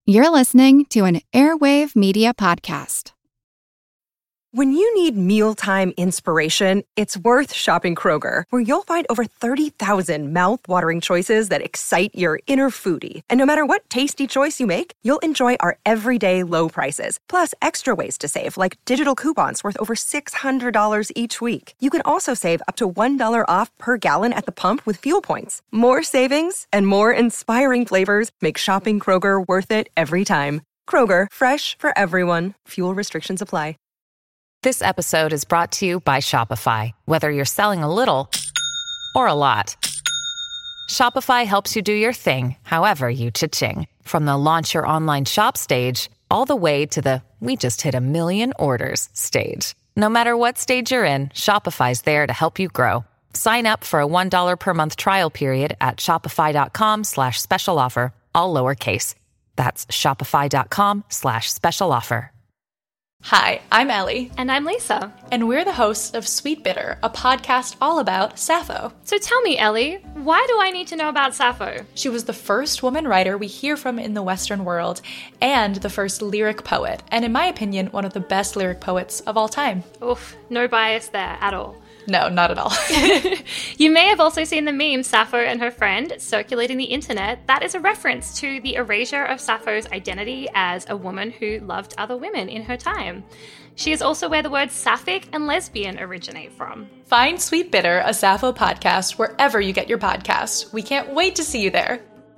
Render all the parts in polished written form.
You're listening to an Airwave Media Podcast. When you need mealtime inspiration, it's worth shopping Kroger, where you'll find over 30,000 mouth-watering choices that excite your inner foodie. And no matter what tasty choice you make, you'll enjoy our everyday low prices, plus extra ways to save, like digital coupons worth over $600 each week. You can also save up to $1 off per gallon at the pump with fuel points. More savings and more inspiring flavors make shopping Kroger worth it every time. Kroger, fresh for everyone. Fuel restrictions apply. This episode is brought to you by Shopify. Whether you're selling a little or a lot, Shopify helps you do your thing, however you cha-ching. From the launch your online shop stage, all the way to the we just hit 1 million orders stage. No matter what stage you're in, Shopify's there to help you grow. Sign up for a $1 per month trial period at shopify.com/special offer, all lowercase. That's shopify.com/special offer. Hi, I'm Ellie. And I'm Lisa. And we're the hosts of Sweet Bitter, a podcast all about Sappho. So tell me, Ellie, why do I need to know about Sappho? She was the first woman writer we hear from in the Western world, and the first lyric poet, and in my opinion, one of the best lyric poets of all time. Oof, no bias there at all. No, not at all. You may have also seen the meme Sappho and her friend circulating the internet. That is a reference to the erasure of Sappho's identity as a woman who loved other women in her time. She is also where the words sapphic and lesbian originate from. Find Sweet Bitter, a Sappho podcast, wherever you get your podcasts. We can't wait to see you there.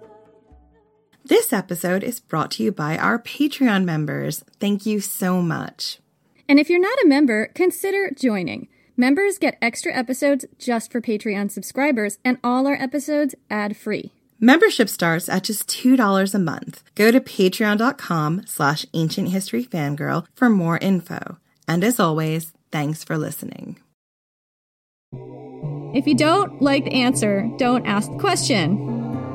This episode is brought to you by our Patreon members. Thank you so much. And if you're not a member, consider joining. Members get extra episodes just for Patreon subscribers, and all our episodes ad-free. Membership starts at just $2 a month. Go to patreon.com/ancienthistoryfangirl for more info. And as always, thanks for listening. If you don't like the answer, don't ask the question.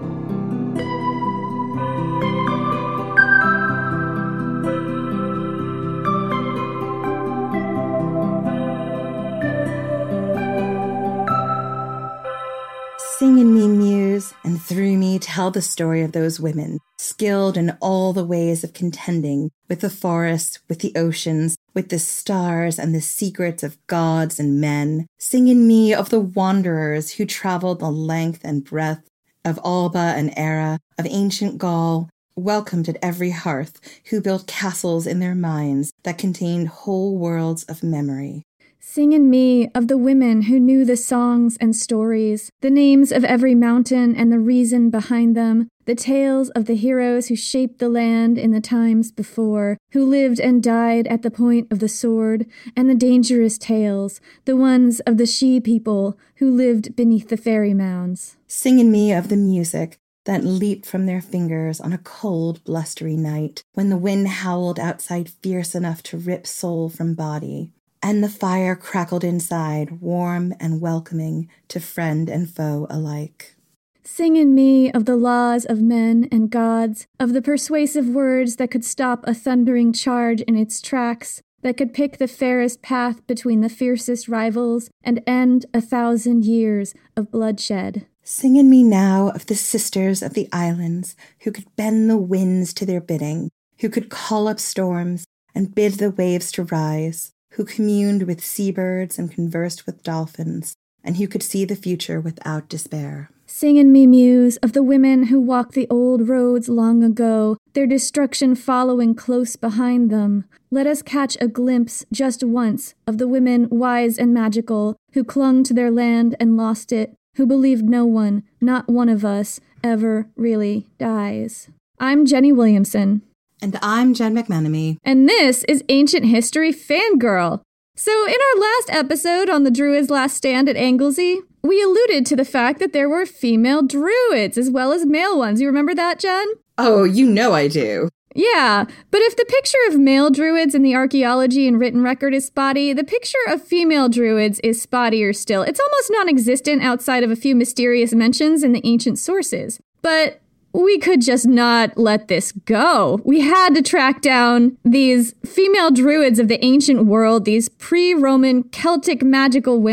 Sing in me, muse, and through me tell the story of those women, skilled in all the ways of contending with the forests, with the oceans, with the stars and the secrets of gods and men. Sing in me of the wanderers who traveled the length and breadth of Alba and Era, of ancient Gaul, welcomed at every hearth, who built castles in their minds that contained whole worlds of memory. Sing in me of the women who knew the songs and stories, the names of every mountain and the reason behind them, the tales of the heroes who shaped the land in the times before, who lived and died at the point of the sword, and the dangerous tales, the ones of the she-people who lived beneath the fairy mounds. Sing in me of the music that leaped from their fingers on a cold, blustery night, when the wind howled outside fierce enough to rip soul from body. And the fire crackled inside, warm and welcoming to friend and foe alike. Sing in me of the laws of men and gods, of the persuasive words that could stop a thundering charge in its tracks, that could pick the fairest path between the fiercest rivals and end 1,000 years of bloodshed. Sing in me now of the sisters of the islands who could bend the winds to their bidding, who could call up storms and bid the waves to rise, who communed with seabirds and conversed with dolphins, and who could see the future without despair. Sing in me, muse, of the women who walked the old roads long ago, their destruction following close behind them. Let us catch a glimpse, just once, of the women wise and magical, who clung to their land and lost it, who believed no one, not one of us, ever really dies. I'm Jenny Williamson. And I'm Jen McMenemy. And this is Ancient History Fangirl. So in our last episode on the Druids' last stand at Anglesey, we alluded to the fact that there were female druids as well as male ones. You remember that, Jen? Oh, you know I do. Yeah, but if the picture of male druids in the archaeology and written record is spotty, the picture of female druids is spottier still. It's almost non-existent outside of a few mysterious mentions in the ancient sources. But we could just not let this go. We had to track down these female druids of the ancient world, these pre-Roman Celtic magical women.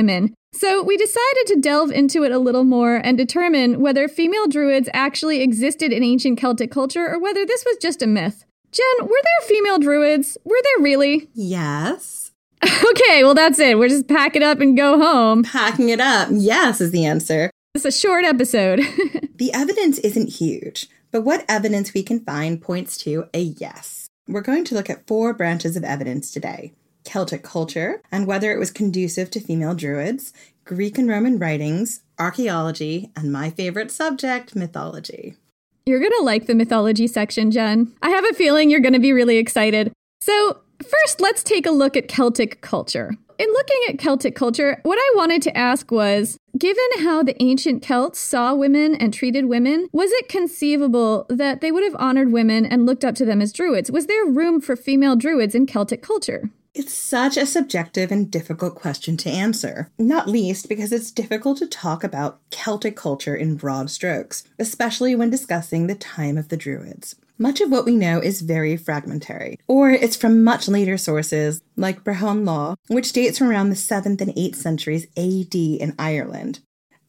So we decided to delve into it a little more and determine whether female druids actually existed in ancient Celtic culture or whether this was just a myth. Jen, were there female druids? Were there really? Yes. Okay, well that's it. We'll just pack it up and go home. Packing it up. Yes is the answer. It's a short episode. The evidence isn't huge, but what evidence we can find points to a yes. We're going to look at 4 branches of evidence today. Celtic culture, and whether it was conducive to female druids, Greek and Roman writings, archaeology, and my favorite subject, mythology. You're going to like the mythology section, Jen. I have a feeling you're going to be really excited. So first, let's take a look at Celtic culture. In looking at Celtic culture, what I wanted to ask was, given how the ancient Celts saw women and treated women, was it conceivable that they would have honored women and looked up to them as druids? Was there room for female druids in Celtic culture? It's such a subjective and difficult question to answer, not least because it's difficult to talk about Celtic culture in broad strokes, especially when discussing the time of the Druids. Much of what we know is very fragmentary, or it's from much later sources like Brehon Law, which dates from around the 7th and 8th centuries AD in Ireland.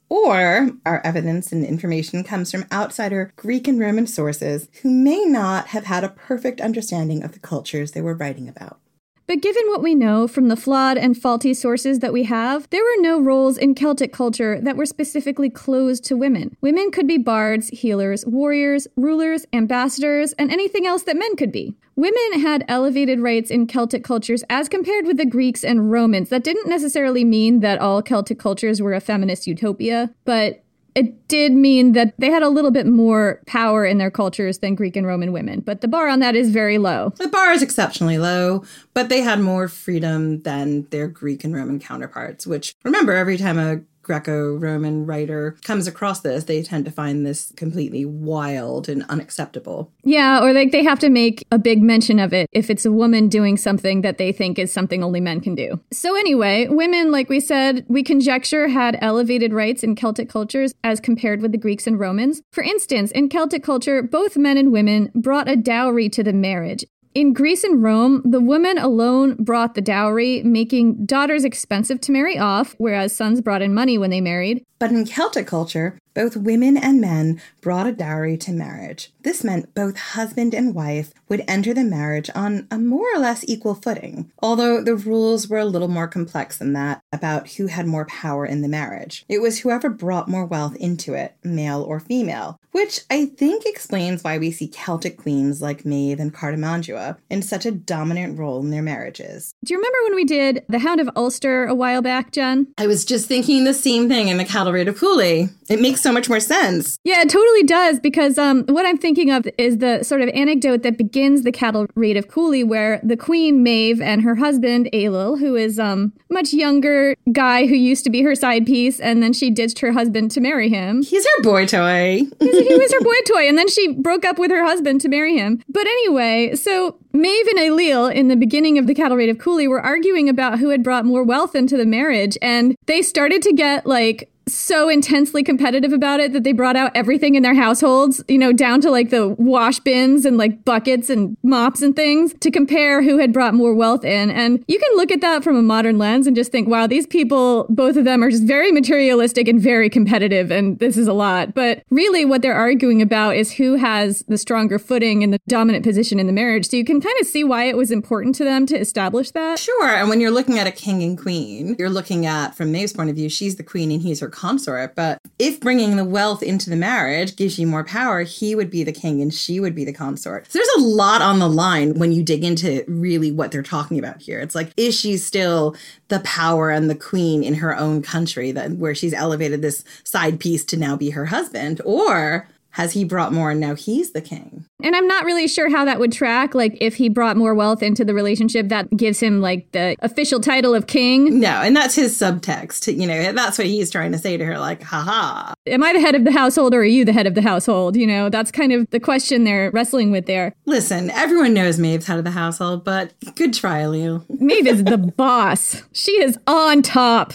Or our evidence and information comes from outsider Greek and Roman sources who may not have had a perfect understanding of the cultures they were writing about. But given what we know from the flawed and faulty sources that we have, there were no roles in Celtic culture that were specifically closed to women. Women could be bards, healers, warriors, rulers, ambassadors, and anything else that men could be. Women had elevated rights in Celtic cultures as compared with the Greeks and Romans. That didn't necessarily mean that all Celtic cultures were a feminist utopia, but it did mean that they had a little bit more power in their cultures than Greek and Roman women. But the bar on that is very low. The bar is exceptionally low, but they had more freedom than their Greek and Roman counterparts, which, remember, every time a Greco-Roman writer comes across this, they tend to find this completely wild and unacceptable. Yeah, or they have to make a big mention of it if it's a woman doing something that they think is something only men can do. So anyway, women, like we said, we conjecture had elevated rights in Celtic cultures as compared with the Greeks and Romans. For instance, in Celtic culture, both men and women brought a dowry to the marriage. In Greece and Rome, the woman alone brought the dowry, making daughters expensive to marry off, whereas sons brought in money when they married. But in Celtic culture, both women and men brought a dowry to marriage. This meant both husband and wife would enter the marriage on a more or less equal footing, although the rules were a little more complex than that about who had more power in the marriage. It was whoever brought more wealth into it, male or female, which I think explains why we see Celtic queens like Maeve and Cartimandua in such a dominant role in their marriages. Do you remember when we did The Hound of Ulster a while back, Jen? I was just thinking the same thing in the Cattle Raid of Cooley. It makes so much more sense. Yeah, it totally does, because what I'm thinking of is the sort of anecdote that begins the Cattle Raid of Cooley, where the Queen Maeve and her husband Ailill, who is much younger guy who used to be her side piece, and then she ditched her husband to marry him. He's her boy toy. He was her boy toy, and then she broke up with her husband to marry him. But anyway, so Maeve and Ailill in the beginning of the Cattle Raid of Cooley were arguing about who had brought more wealth into the marriage, and they started to get so intensely competitive about it that they brought out everything in their households, down to the wash bins and buckets and mops and things to compare who had brought more wealth in. And you can look at that from a modern lens and just think, wow, these people, both of them are just very materialistic and very competitive, and this is a lot. But really what they're arguing about is who has the stronger footing and the dominant position in the marriage. So you can kind of see why it was important to them to establish that. Sure. And when you're looking at a king and queen, you're looking at, from Maeve's point of view, she's the queen and he's her consort. But if bringing the wealth into the marriage gives you more power, he would be the king and she would be the consort. So there's a lot on the line when you dig into really what they're talking about here. It's is she still the power and the queen in her own country, where she's elevated this side piece to now be her husband? Or has he brought more and now he's the king? And I'm not really sure how that would track. If he brought more wealth into the relationship, that gives him the official title of king. No, and that's his subtext. That's what he's trying to say to her, haha. Am I the head of the household or are you the head of the household? That's kind of the question they're wrestling with there. Listen, everyone knows Maeve's head of the household, but good try, Leo. Maeve is the boss. She is on top.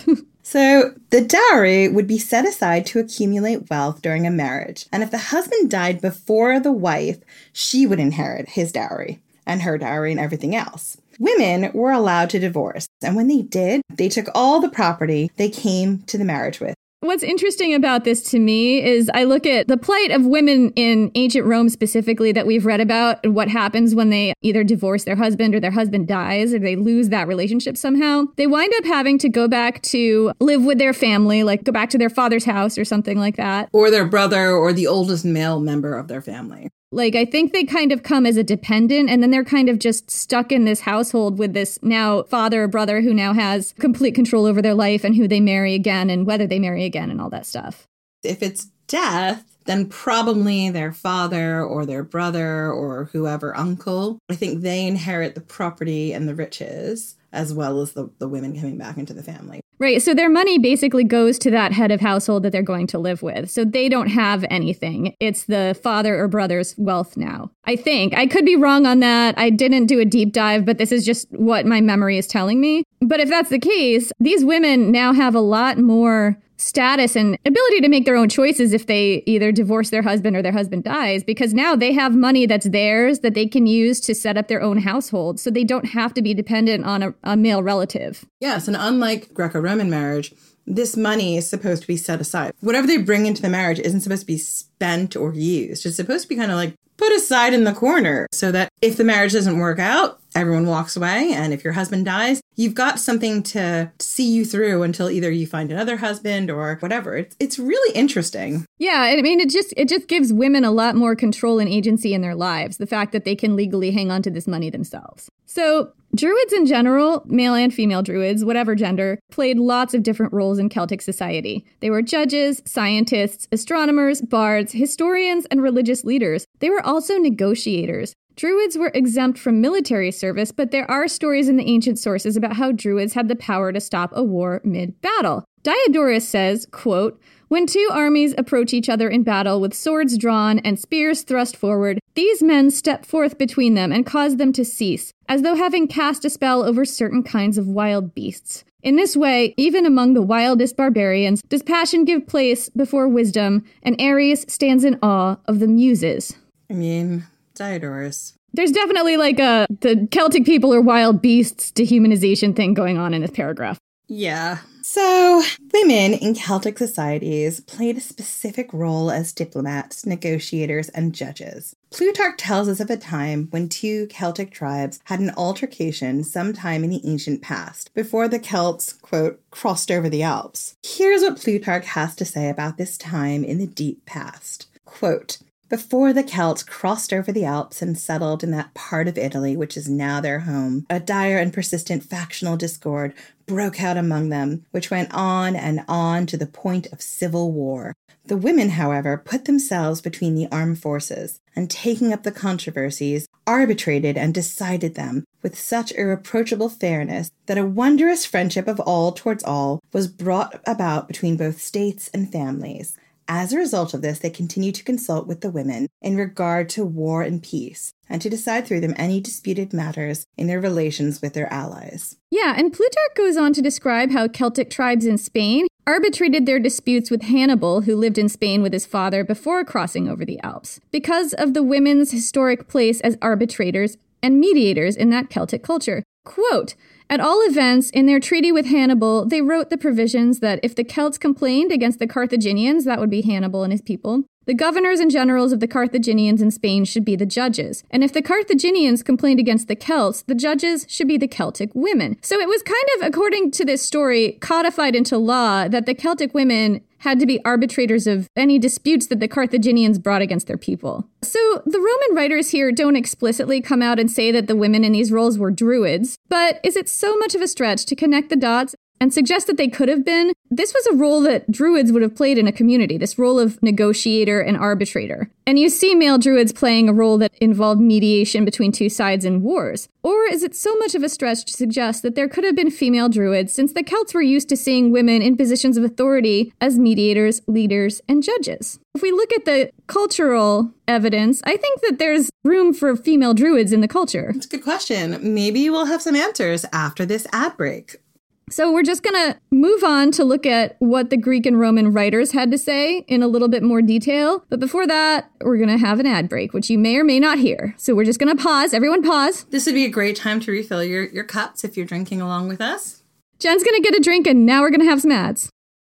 So the dowry would be set aside to accumulate wealth during a marriage. And if the husband died before the wife, she would inherit his dowry. and her dowry and everything else. Women were allowed to divorce, and when they did, they took all the property they came to the marriage with. What's interesting about this to me is I look at the plight of women in ancient Rome specifically that we've read about and what happens when they either divorce their husband or their husband dies or they lose that relationship somehow. They wind up having to go back to live with their family, like go back to their father's house or something like that. Or their brother or the oldest male member of their family. Like, I think they kind of come as a dependent, and then they're kind of just stuck in this household with this now father or brother who now has complete control over their life and who they marry again and whether they marry again and all that stuff. If it's death, then probably their father or their brother or whoever, uncle, I think they inherit the property and the riches, as well as the women coming back into the family. Right. So their money basically goes to that head of household that they're going to live with. So they don't have anything. It's the father or brother's wealth now. I think. I could be wrong on that. I didn't do a deep dive, but this is just what my memory is telling me. But if that's the case, these women now have a lot more status and ability to make their own choices if they either divorce their husband or their husband dies, because now they have money that's theirs that they can use to set up their own household. So they don't have to be dependent on a male relative. Yes. And unlike Greco-Roman marriage, this money is supposed to be set aside. Whatever they bring into the marriage isn't supposed to be spent or used. It's supposed to be kind of like put aside in the corner so that if the marriage doesn't work out, everyone walks away. And if your husband dies, you've got something to see you through until either you find another husband or whatever. It's really interesting. Yeah, I mean, it just gives women a lot more control and agency in their lives, the fact that they can legally hang on to this money themselves. So Druids in general, male and female Druids, whatever gender, played lots of different roles in Celtic society. They were judges, scientists, astronomers, bards, historians, and religious leaders. They were also negotiators. Druids were exempt from military service, but there are stories in the ancient sources about how Druids had the power to stop a war mid-battle. Diodorus says, quote, "When two armies approach each other in battle with swords drawn and spears thrust forward, these men step forth between them and cause them to cease, as though having cast a spell over certain kinds of wild beasts. In this way, even among the wildest barbarians, does passion give place before wisdom, and Ares stands in awe of the Muses." I mean, Diodorus. There's definitely like the Celtic people are wild beasts dehumanization thing going on in this paragraph. Yeah. So, women in Celtic societies played a specific role as diplomats, negotiators, and judges. Plutarch tells us of a time when two Celtic tribes had an altercation sometime in the ancient past, before the Celts, quote, crossed over the Alps. Here's what Plutarch has to say about this time in the deep past. Quote, "Before the Celts crossed over the Alps and settled in that part of Italy which is now their home, a dire and persistent factional discord broke out among them, which went on and on to the point of civil war. The women, however, put themselves between the armed forces, and taking up the controversies, arbitrated and decided them with such irreproachable fairness that a wondrous friendship of all towards all was brought about between both states and families. As a result of this, they continue to consult with the women in regard to war and peace, and to decide through them any disputed matters in their relations with their allies." Yeah, and Plutarch goes on to describe how Celtic tribes in Spain arbitrated their disputes with Hannibal, who lived in Spain with his father before crossing over the Alps, because of the women's historic place as arbitrators and mediators in that Celtic culture. Quote, "At all events, in their treaty with Hannibal, they wrote the provisions that if the Celts complained against the Carthaginians, that would be Hannibal and his people, the governors and generals of the Carthaginians in Spain should be the judges. And if the Carthaginians complained against the Celts, the judges should be the Celtic women." So it was kind of, according to this story, codified into law that the Celtic women had to be arbitrators of any disputes that the Carthaginians brought against their people. So the Roman writers here don't explicitly come out and say that the women in these roles were Druids, but is it so much of a stretch to connect the dots and suggest that they could have been? This was a role that Druids would have played in a community, this role of negotiator and arbitrator. And you see male Druids playing a role that involved mediation between two sides in wars. Or is it so much of a stretch to suggest that there could have been female Druids, since the Celts were used to seeing women in positions of authority as mediators, leaders, and judges? If we look at the cultural evidence, I think that there's room for female Druids in the culture. It's a good question. Maybe we'll have some answers after this ad break. So we're just going to move on to look at what the Greek and Roman writers had to say in a little bit more detail. But before that, we're going to have an ad break, which you may or may not hear. So we're just going to pause. Everyone pause. This would be a great time to refill your cups if you're drinking along with us. Jen's going to get a drink, and now we're going to have some ads.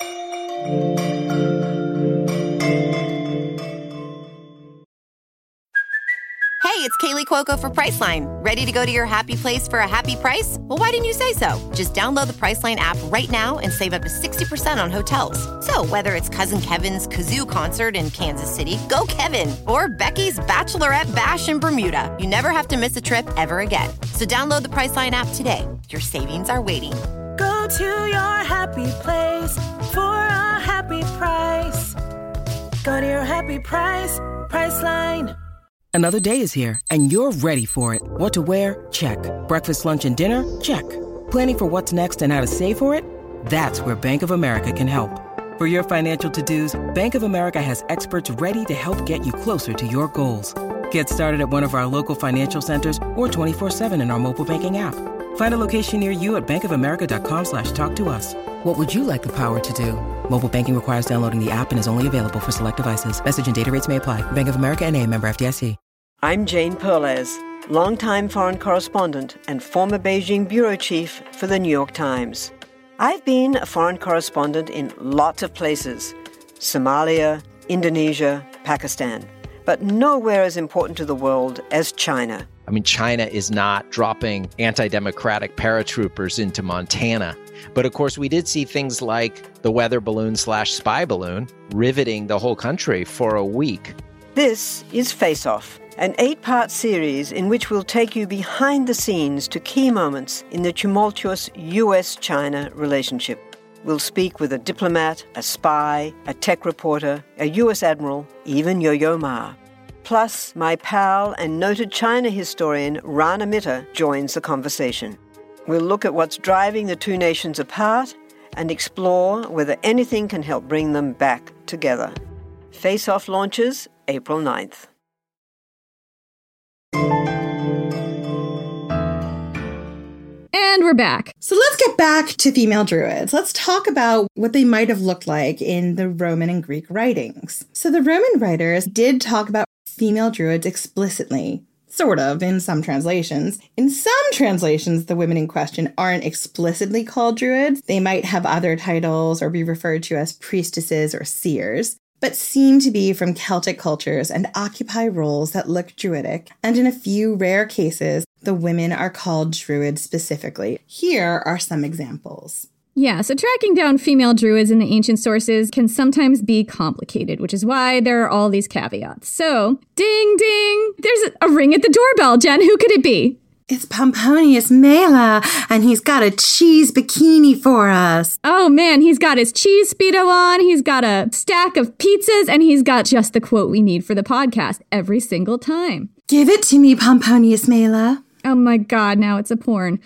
Hey, it's Kaylee Cuoco for Priceline. Ready to go to your happy place for a happy price? Well, why didn't you say so? Just download the Priceline app right now and save up to 60% on hotels. So whether it's Cousin Kevin's Kazoo Concert in Kansas City, go Kevin, or Becky's Bachelorette Bash in Bermuda, you never have to miss a trip ever again. So download the Priceline app today. Your savings are waiting. Go to your happy place for a happy price. Go to your happy price, Priceline. Another day is here, and you're ready for it. What to wear? Check. Breakfast, lunch, and dinner? Check. Planning for what's next and how to save for it? That's where Bank of America can help. For your financial to-dos, Bank of America has experts ready to help get you closer to your goals. Get started at one of our local financial centers or 24/7 in our mobile banking app. Find a location near you at bankofamerica.com/talktous. What would you like the power to do? Mobile banking requires downloading the app and is only available for select devices. Message and data rates may apply. Bank of America N.A., member FDIC. I'm Jane Perlez, longtime foreign correspondent and former Beijing bureau chief for the New York Times. I've been a foreign correspondent in lots of places: Somalia, Indonesia, Pakistan, but nowhere as important to the world as China. I mean, China is not dropping anti-democratic paratroopers into Montana. But of course, we did see things like the weather balloon/spy balloon riveting the whole country for a week. This is Face Off, an 8-part series in which we'll take you behind the scenes to key moments in the tumultuous U.S.-China relationship. We'll speak with a diplomat, a spy, a tech reporter, a U.S. admiral, even Yo-Yo Ma. Plus, my pal and noted China historian Rana Mitter joins the conversation. We'll look at what's driving the two nations apart and explore whether anything can help bring them back together. Face Off launches April 9th. And we're back. So let's get back to female druids. Let's talk about what they might have looked like in the Roman and Greek writings. So the Roman writers did talk about female druids explicitly, sort of, in some translations. In some translations, the women in question aren't explicitly called druids. They might have other titles or be referred to as priestesses or seers, but seem to be from Celtic cultures and occupy roles that look druidic. And in a few rare cases, the women are called druids specifically. Here are some examples. Yeah, so tracking down female druids in the ancient sources can sometimes be complicated, which is why there are all these caveats. So, ding, ding, there's a ring at the doorbell. Jen, who could it be? It's Pomponius Mela, and he's got a cheese bikini for us. Oh man, he's got his cheese Speedo on, he's got a stack of pizzas, and he's got just the quote we need for the podcast every single time. Give it to me, Pomponius Mela. Oh my god, now it's a porn.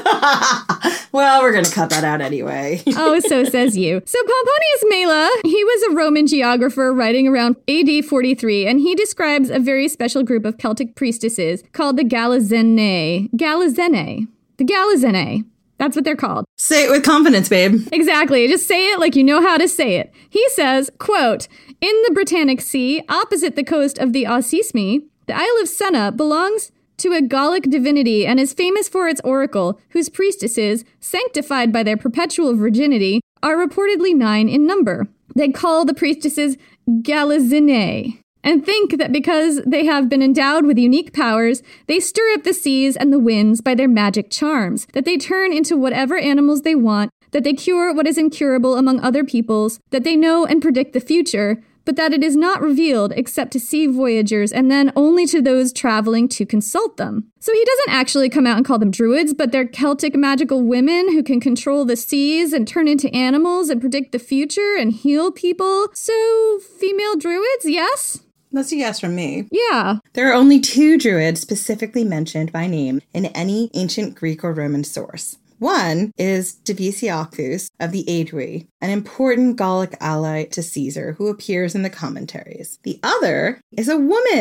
Well, we're going to cut that out anyway. Oh, so says you. So Pomponius Mela, he was a Roman geographer writing around AD 43, and he describes a very special group of Celtic priestesses called the Galazenae. The Galazenae. That's what they're called. Say it with confidence, babe. Exactly. Just say it like you know how to say it. He says, quote, "In the Britannic Sea, opposite the coast of the Osismi, the Isle of Senna belongs to a Gallic divinity and is famous for its oracle, whose priestesses, sanctified by their perpetual virginity, are reportedly 9 in number. They call the priestesses Galazenae, and think that because they have been endowed with unique powers, they stir up the seas and the winds by their magic charms, that they turn into whatever animals they want, that they cure what is incurable among other peoples, that they know and predict the future, but that it is not revealed except to sea voyagers and then only to those traveling to consult them." So he doesn't actually come out and call them druids, but they're Celtic magical women who can control the seas and turn into animals and predict the future and heal people. So female druids, yes? That's a yes from me. Yeah. There are only 2 druids specifically mentioned by name in any ancient Greek or Roman source. One is Diviciacus of the Aedui, an important Gallic ally to Caesar who appears in the commentaries. The other is a woman,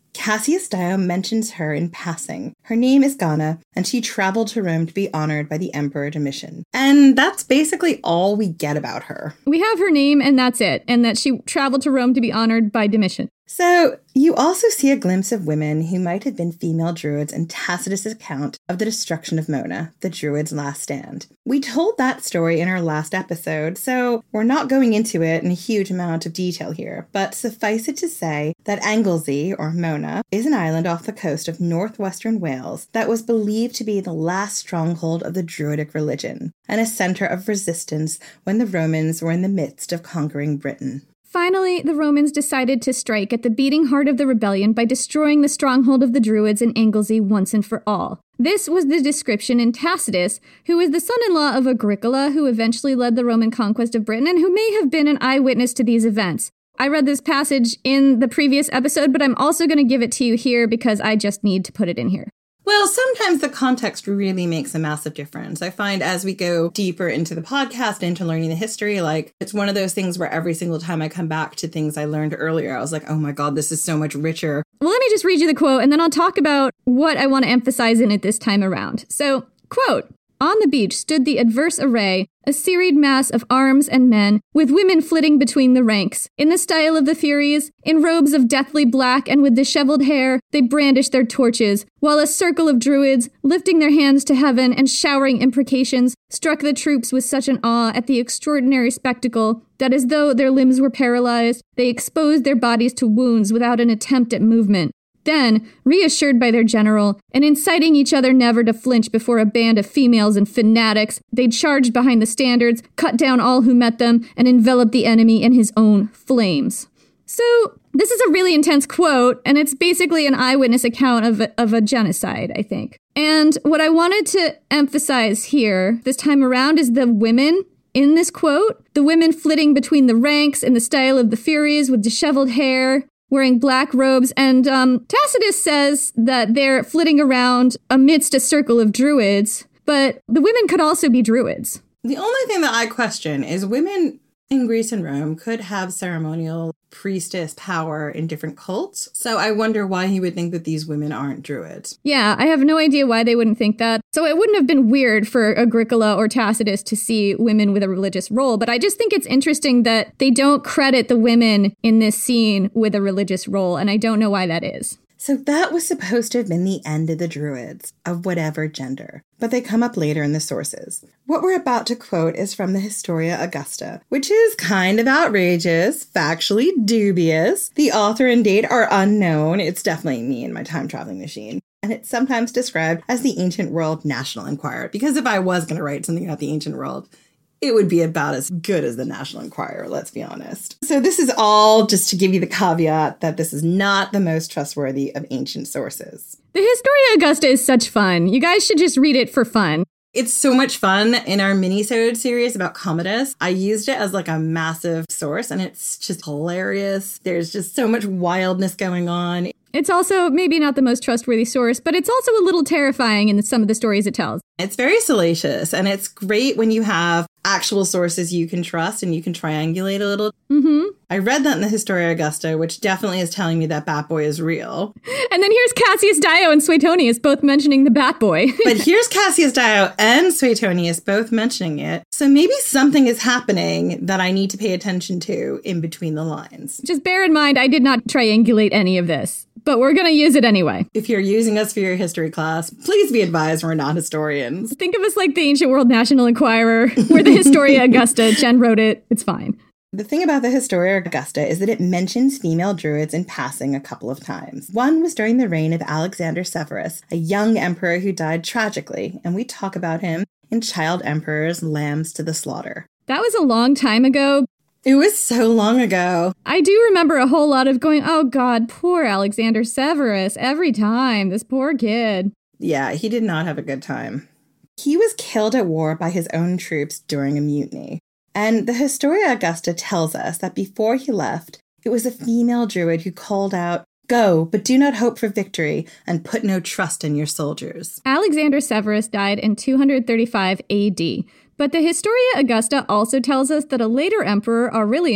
Cassius Dio mentions her in passing. Her name is Gana, and she traveled to Rome to be honored by the Emperor Domitian. And that's basically all we get about her. We have her name, and that's it, and that she traveled to Rome to be honored by Domitian. So, you also see a glimpse of women who might have been female druids in Tacitus' account of the destruction of Mona, the druids' last stand. We told that story in our last episode, so we're not going into it in a huge amount of detail here, but suffice it to say that Anglesey, or Mona, is an island off the coast of northwestern Wales that was believed to be the last stronghold of the Druidic religion, and a center of resistance when the Romans were in the midst of conquering Britain. Finally, the Romans decided to strike at the beating heart of the rebellion by destroying the stronghold of the Druids in Anglesey once and for all. This was the description in Tacitus, who was the son-in-law of Agricola, who eventually led the Roman conquest of Britain and who may have been an eyewitness to these events. I read this passage in the previous episode, but I'm also going to give it to you here because I just need to put it in here. Well, sometimes the context really makes a massive difference. I find as we go deeper into the podcast, into learning the history, like it's one of those things where every single time I come back to things I learned earlier, I was like, oh my God, this is so much richer. Well, let me just read you the quote and then I'll talk about what I want to emphasize in it this time around. So, quote, "On the beach stood the adverse array, a serried mass of arms and men, with women flitting between the ranks. In the style of the Furies, in robes of deathly black and with disheveled hair, they brandished their torches, while a circle of druids, lifting their hands to heaven and showering imprecations, struck the troops with such an awe at the extraordinary spectacle that as though their limbs were paralyzed, they exposed their bodies to wounds without an attempt at movement. Then, reassured by their general, and inciting each other never to flinch before a band of females and fanatics, they charged behind the standards, cut down all who met them, and enveloped the enemy in his own flames." So, this is a really intense quote, and it's basically an eyewitness account of a genocide, I think. And what I wanted to emphasize here, this time around, is the women in this quote. The women flitting between the ranks in the style of the Furies with disheveled hair, wearing black robes, and Tacitus says that they're flitting around amidst a circle of druids, but the women could also be druids. The only thing that I question is women in Greece and Rome could have ceremonial priestess power in different cults, so I wonder why he would think that these women aren't druids. Yeah, I have no idea why they wouldn't think that. So it wouldn't have been weird for Agricola or Tacitus to see women with a religious role, but I just think it's interesting that they don't credit the women in this scene with a religious role, and I don't know why that is. So that was supposed to have been the end of the Druids, of whatever gender, but they come up later in the sources. What we're about to quote is from the Historia Augusta, which is kind of outrageous, factually dubious. The author and date are unknown. It's definitely me and my time-traveling machine. And it's sometimes described as the Ancient World National Enquirer, because if I was going to write something about the ancient world, it would be about as good as the National Enquirer, let's be honest. So this is all just to give you the caveat that this is not the most trustworthy of ancient sources. The Historia Augusta is such fun. You guys should just read it for fun. It's so much fun. In our mini-sode series about Commodus, I used it as like a massive source, and it's just hilarious. There's just so much wildness going on. It's also maybe not the most trustworthy source, but it's also a little terrifying in some of the stories it tells. It's very salacious, and it's great when you have actual sources you can trust and you can triangulate a little. Mm-hmm. I read that in the Historia Augusta, which definitely is telling me that Bat Boy is real. And then here's Cassius Dio and Suetonius both mentioning the Bat Boy. But here's Cassius Dio and Suetonius both mentioning it. So maybe something is happening that I need to pay attention to in between the lines. Just bear in mind, I did not triangulate any of this, but we're going to use it anyway. If you're using us for your history class, please be advised we're not historians. Think of us like the Ancient World National Enquirer. We're the Historia Augusta. Jen wrote it. It's fine. The thing about the Historia Augusta is that it mentions female druids in passing a couple of times. One was during the reign of Alexander Severus, a young emperor who died tragically, and we talk about him in Child Emperor's Lambs to the Slaughter. That was a long time ago. It was so long ago. I do remember a whole lot of going, oh God, poor Alexander Severus, every time, this poor kid. Yeah, he did not have a good time. He was killed at war by his own troops during a mutiny. And the Historia Augusta tells us that before he left, it was a female druid who called out, "Go, but do not hope for victory, and put no trust in your soldiers." Alexander Severus died in 235 AD, but the Historia Augusta also tells us that a later emperor, Aurelian,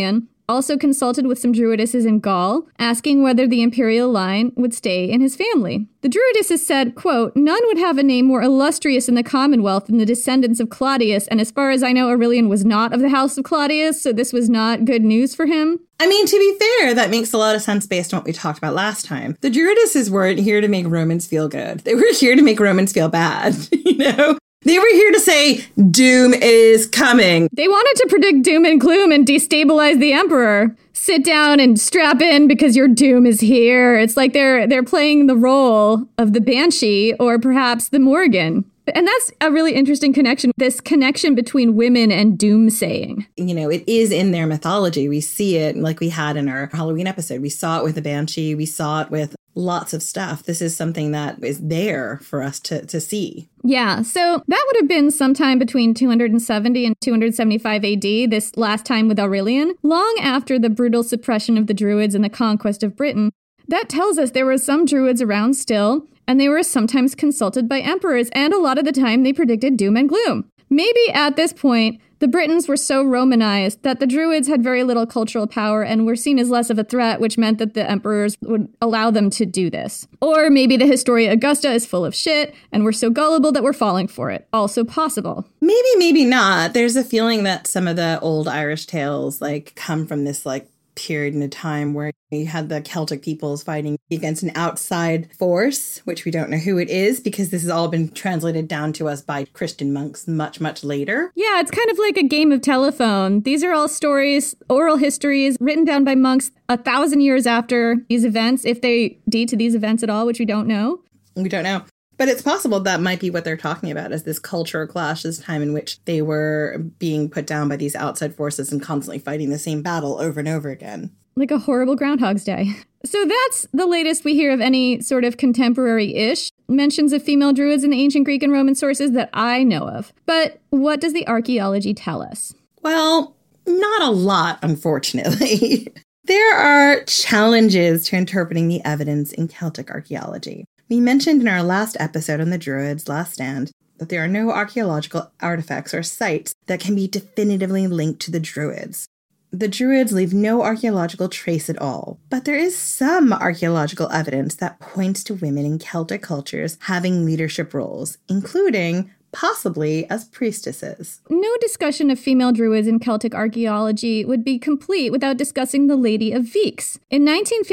also consulted with some druidesses in Gaul, asking whether the imperial line would stay in his family. The druidesses said, quote, "None would have a name more illustrious in the Commonwealth than the descendants of Claudius, and as far as I know, Aurelian was not of the house of Claudius, so this was not good news for him." I mean, to be fair, that makes a lot of sense based on what we talked about last time. The druidesses weren't here to make Romans feel good. They were here to make Romans feel bad, you know? They were here to say, doom is coming. They wanted to predict doom and gloom and destabilize the emperor. Sit down and strap in because your doom is here. It's like they're playing the role of the Banshee or perhaps the Morgan. And that's a really interesting connection, this connection between women and doomsaying. You know, it is in their mythology. We see it like we had in our Halloween episode. We saw it with the Banshee. We saw it with lots of stuff. This is something that is there for us to see. Yeah, so that would have been sometime between 270 and 275 AD, this last time with Aurelian, long after the brutal suppression of the Druids and the conquest of Britain. That tells us there were some Druids around still, and they were sometimes consulted by emperors, and a lot of the time they predicted doom and gloom. Maybe at this point, the Britons were so Romanized that the Druids had very little cultural power and were seen as less of a threat, which meant that the emperors would allow them to do this. Or maybe the Historia Augusta is full of shit, and we're so gullible that we're falling for it. Also possible. Maybe, maybe not. There's a feeling that some of the old Irish tales, come from this, period in a time where you had the Celtic peoples fighting against an outside force, which we don't know who it is because this has all been translated down to us by Christian monks much, much later. Yeah, it's kind of like a game of telephone. These are all stories, oral histories written down by monks 1,000 years after these events, if they date to these events at all, which we don't know. We don't know. But it's possible that might be what they're talking about as this cultural clash, this time in which they were being put down by these outside forces and constantly fighting the same battle over and over again. Like a horrible Groundhog's Day. So that's the latest we hear of any sort of contemporary-ish mentions of female druids in the ancient Greek and Roman sources that I know of. But what does the archaeology tell us? Well, not a lot, unfortunately. There are challenges to interpreting the evidence in Celtic archaeology. We mentioned in our last episode on the Druids' Last Stand that there are no archaeological artifacts or sites that can be definitively linked to the Druids. The Druids leave no archaeological trace at all, but there is some archaeological evidence that points to women in Celtic cultures having leadership roles, including possibly as priestesses. No discussion of female druids in Celtic archaeology would be complete without discussing the Lady of Vix. In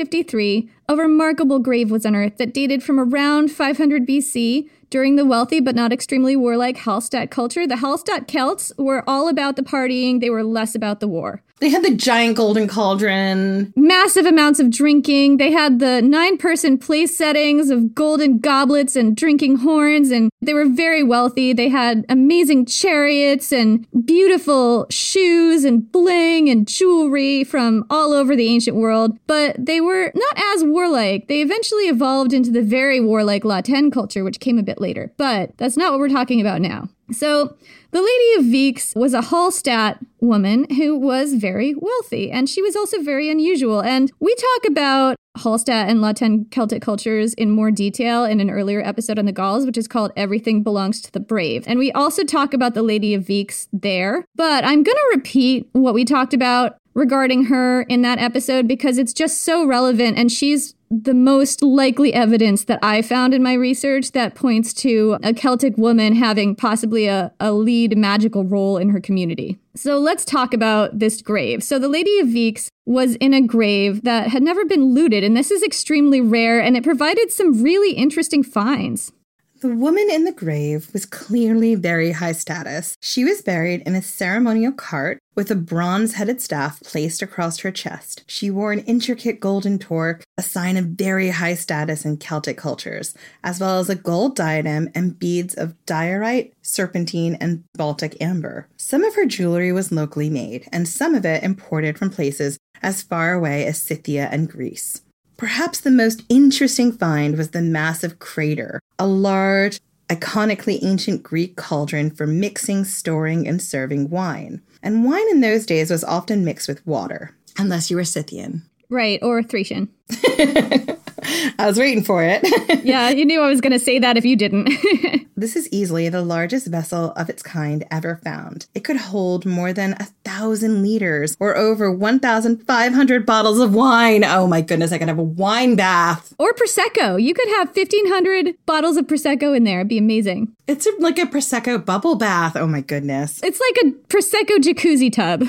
1953, a remarkable grave was unearthed that dated from around 500 BC. During the wealthy but not extremely warlike Hallstatt culture, the Hallstatt Celts were all about the partying, they were less about the war. They had the giant golden cauldron. Massive amounts of drinking. They had the 9-person place settings of golden goblets and drinking horns, and they were very wealthy. They had amazing chariots and beautiful shoes and bling and jewelry from all over the ancient world, but they were not as warlike. They eventually evolved into the very warlike Latin culture, which came a bit later, but that's not what we're talking about now. So the Lady of Vix was a Hallstatt woman who was very wealthy, and she was also very unusual. And we talk about Hallstatt and Latin Celtic cultures in more detail in an earlier episode on the Gauls, which is called Everything Belongs to the Brave. And we also talk about the Lady of Vix there. But I'm going to repeat what we talked about regarding her in that episode because it's just so relevant, and she's the most likely evidence that I found in my research that points to a Celtic woman having possibly a lead magical role in her community. So let's talk about this grave. So the Lady of Vix was in a grave that had never been looted, and this is extremely rare, and it provided some really interesting finds. The woman in the grave was clearly very high status. She was buried in a ceremonial cart with a bronze-headed staff placed across her chest. She wore an intricate golden torque, a sign of very high status in Celtic cultures, as well as a gold diadem and beads of diorite, serpentine, and Baltic amber. Some of her jewelry was locally made, and some of it imported from places as far away as Scythia and Greece. Perhaps the most interesting find was the massive crater, a large, iconically ancient Greek cauldron for mixing, storing, and serving wine. And wine in those days was often mixed with water, unless you were Scythian. Right, or Thracian. I was waiting for it. Yeah, you knew I was going to say that if you didn't. This is easily the largest vessel of its kind ever found. It could hold more than 1,000 liters or over 1,500 bottles of wine. Oh my goodness, I could have a wine bath. Or Prosecco. You could have 1,500 bottles of Prosecco in there. It'd be amazing. It's like a Prosecco bubble bath. Oh my goodness. It's like a Prosecco jacuzzi tub.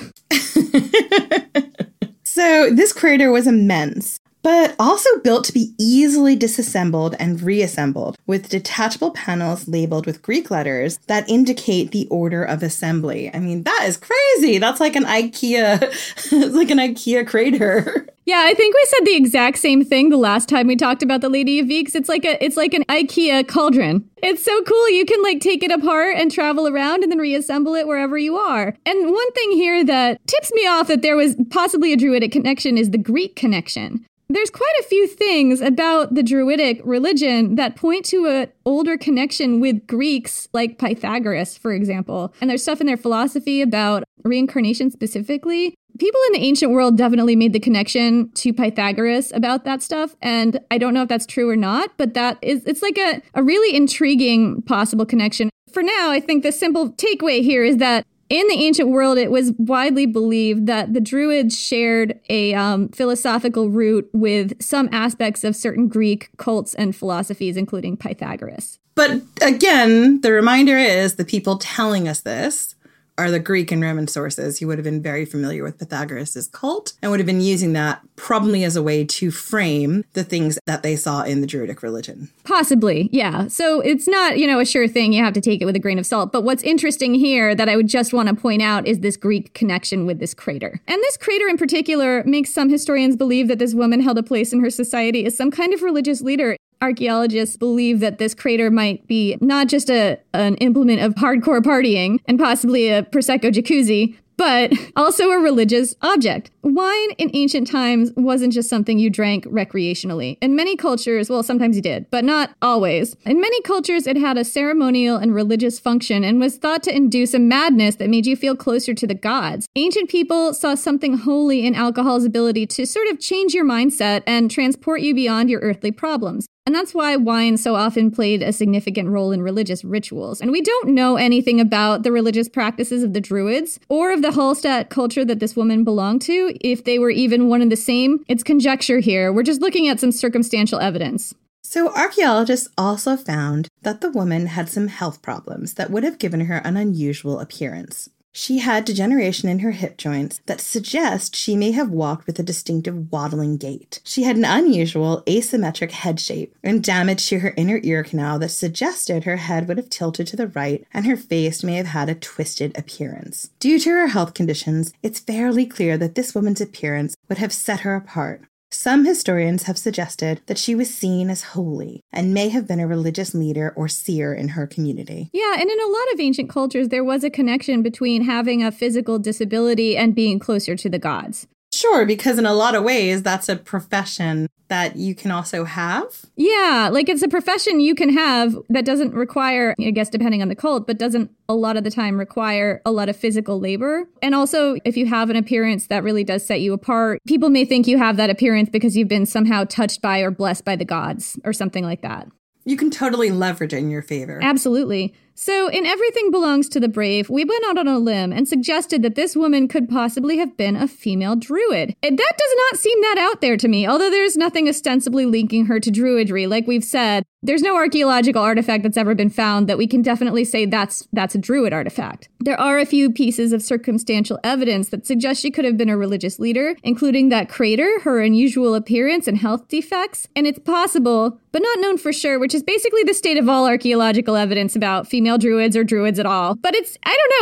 So this crater was immense, but also built to be easily disassembled and reassembled with detachable panels labeled with Greek letters that indicate the order of assembly. I mean, that is crazy. That's like an IKEA, it's like an IKEA crater. Yeah, I think we said the exact same thing the last time we talked about the Lady of Viks. It's like an IKEA cauldron. It's so cool. You can like take it apart and travel around and then reassemble it wherever you are. And one thing here that tips me off that there was possibly a Druidic connection is the Greek connection. There's quite a few things about the Druidic religion that point to an older connection with Greeks, like Pythagoras, for example. And there's stuff in their philosophy about reincarnation specifically. People in the ancient world definitely made the connection to Pythagoras about that stuff. And I don't know if that's true or not, but it's like a really intriguing possible connection. For now, I think the simple takeaway here is that in the ancient world, it was widely believed that the Druids shared a philosophical root with some aspects of certain Greek cults and philosophies, including Pythagoras. But again, the reminder is the people telling us this are the Greek and Roman sources who would have been very familiar with Pythagoras' cult and would have been using that probably as a way to frame the things that they saw in the Druidic religion. Possibly, yeah. So it's not, a sure thing. You have to take it with a grain of salt. But what's interesting here that I would just want to point out is this Greek connection with this crater. And this crater in particular makes some historians believe that this woman held a place in her society as some kind of religious leader. Archaeologists believe that this crater might be not just an implement of hardcore partying and possibly a Prosecco jacuzzi, but also a religious object. Wine in ancient times wasn't just something you drank recreationally. In many cultures, well, sometimes you did, but not always. In many cultures, it had a ceremonial and religious function and was thought to induce a madness that made you feel closer to the gods. Ancient people saw something holy in alcohol's ability to sort of change your mindset and transport you beyond your earthly problems. And that's why wine so often played a significant role in religious rituals. And we don't know anything about the religious practices of the Druids or of the Hallstatt culture that this woman belonged to, if they were even one and the same. It's conjecture here. We're just looking at some circumstantial evidence. So archaeologists also found that the woman had some health problems that would have given her an unusual appearance. She had degeneration in her hip joints that suggest she may have walked with a distinctive waddling gait. She had an unusual asymmetric head shape and damage to her inner ear canal that suggested her head would have tilted to the right and her face may have had a twisted appearance. Due to her health conditions, it's fairly clear that this woman's appearance would have set her apart. Some historians have suggested that she was seen as holy and may have been a religious leader or seer in her community. Yeah, and in a lot of ancient cultures, there was a connection between having a physical disability and being closer to the gods. Sure, because in a lot of ways, that's a profession that you can also have. Yeah, like it's a profession you can have that doesn't require, I guess depending on the cult, but doesn't a lot of the time require a lot of physical labor. And also, if you have an appearance that really does set you apart, people may think you have that appearance because you've been somehow touched by or blessed by the gods or something like that. You can totally leverage it in your favor. Absolutely. So in Everything Belongs to the Brave, we went out on a limb and suggested that this woman could possibly have been a female druid. And that does not seem that out there to me, although there's nothing ostensibly linking her to druidry. Like we've said, there's no archaeological artifact that's ever been found that we can definitely say that's a druid artifact. There are a few pieces of circumstantial evidence that suggest she could have been a religious leader, including that crater, her unusual appearance and health defects, and it's possible, but not known for sure, which is basically the state of all archaeological evidence about female druids or druids at all. But it's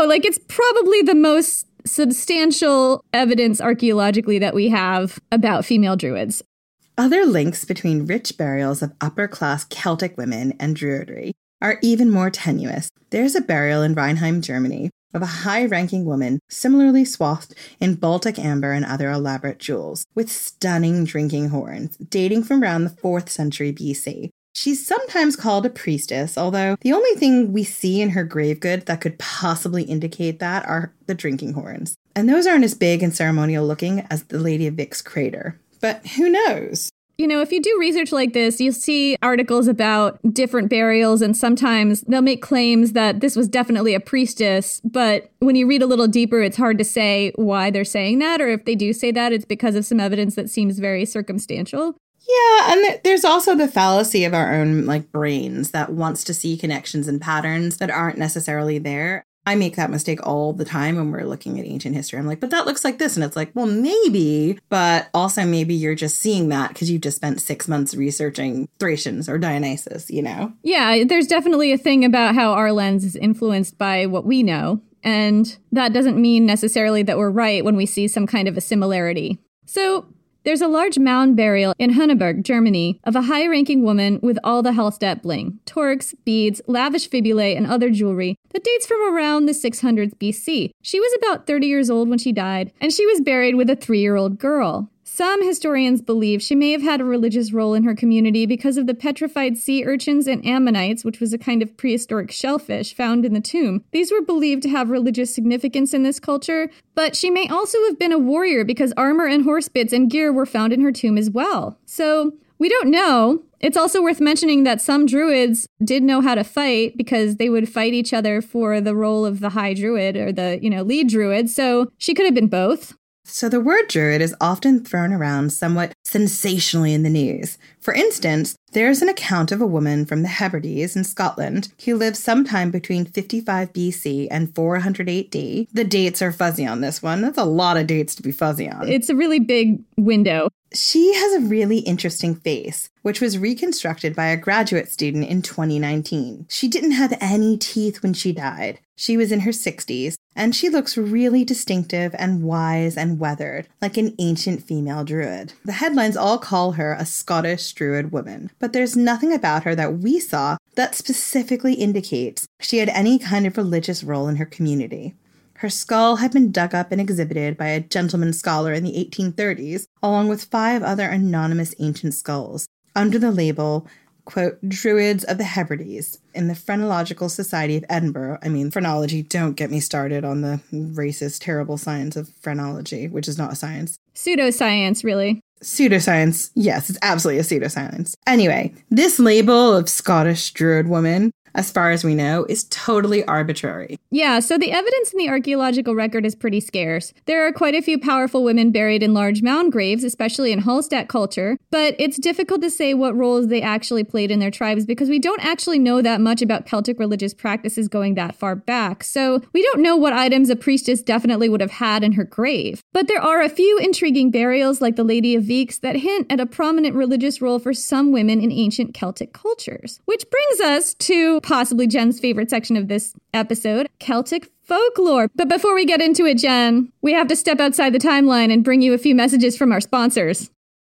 probably the most substantial evidence archaeologically that we have about female druids. Other links between rich burials of upper-class Celtic women and druidry are even more tenuous. There's a burial in Rheinheim, Germany, of a high-ranking woman similarly swathed in Baltic amber and other elaborate jewels, with stunning drinking horns, dating from around the 4th century BC. She's sometimes called a priestess, although the only thing we see in her grave goods that could possibly indicate that are the drinking horns. And those aren't as big and ceremonial looking as the Lady of Viks crater. But who knows? You know, if you do research like this, you'll see articles about different burials, and sometimes they'll make claims that this was definitely a priestess. But when you read a little deeper, it's hard to say why they're saying that, or if they do say that, it's because of some evidence that seems very circumstantial. Yeah, and there's also the fallacy of our own brains that wants to see connections and patterns that aren't necessarily there. I make that mistake all the time when we're looking at ancient history. I'm like, but that looks like this. And it's like, well, maybe, but also maybe you're just seeing that because you've just spent 6 months researching Thracians or Dionysus, you know? Yeah, there's definitely a thing about how our lens is influenced by what we know. And that doesn't mean necessarily that we're right when we see some kind of a similarity. So there's a large mound burial in Hunneberg, Germany, of a high-ranking woman with all the Hallstatt bling, torques, beads, lavish fibulae, and other jewelry that dates from around the 600s BC. She was about 30 years old when she died, and she was buried with a 3-year-old girl. Some historians believe she may have had a religious role in her community because of the petrified sea urchins and ammonites, which was a kind of prehistoric shellfish found in the tomb. These were believed to have religious significance in this culture, but she may also have been a warrior because armor and horse bits and gear were found in her tomb as well. So we don't know. It's also worth mentioning that some druids did know how to fight because they would fight each other for the role of the high druid or the, lead druid. So she could have been both. So the word druid is often thrown around somewhat sensationally in the news. For instance, there's an account of a woman from the Hebrides in Scotland who lived sometime between 55 BC and 400 AD. The dates are fuzzy on this one. That's a lot of dates to be fuzzy on. It's a really big window. She has a really interesting face, which was reconstructed by a graduate student in 2019. She didn't have any teeth when she died. She was in her 60s, and she looks really distinctive and wise and weathered, like an ancient female druid. The headlines all call her a Scottish druid woman, but there's nothing about her that we saw that specifically indicates she had any kind of religious role in her community. Her skull had been dug up and exhibited by a gentleman scholar in the 1830s, along with 5 other anonymous ancient skulls, under the label, quote, Druids of the Hebrides, in the Phrenological Society of Edinburgh. I mean, phrenology, don't get me started on the racist, terrible science of phrenology, which is not a science. Pseudoscience, really. Pseudoscience. Yes, it's absolutely a pseudoscience. Anyway, this label of Scottish druid woman, as far as we know, is totally arbitrary. Yeah, so the evidence in the archaeological record is pretty scarce. There are quite a few powerful women buried in large mound graves, especially in Hallstatt culture, but it's difficult to say what roles they actually played in their tribes because we don't actually know that much about Celtic religious practices going that far back. So we don't know what items a priestess definitely would have had in her grave. But there are a few intriguing burials, like the Lady of Weeks, that hint at a prominent religious role for some women in ancient Celtic cultures. Which brings us to possibly Jen's favorite section of this episode, Celtic folklore. But before we get into it, Jen, we have to step outside the timeline and bring you a few messages from our sponsors.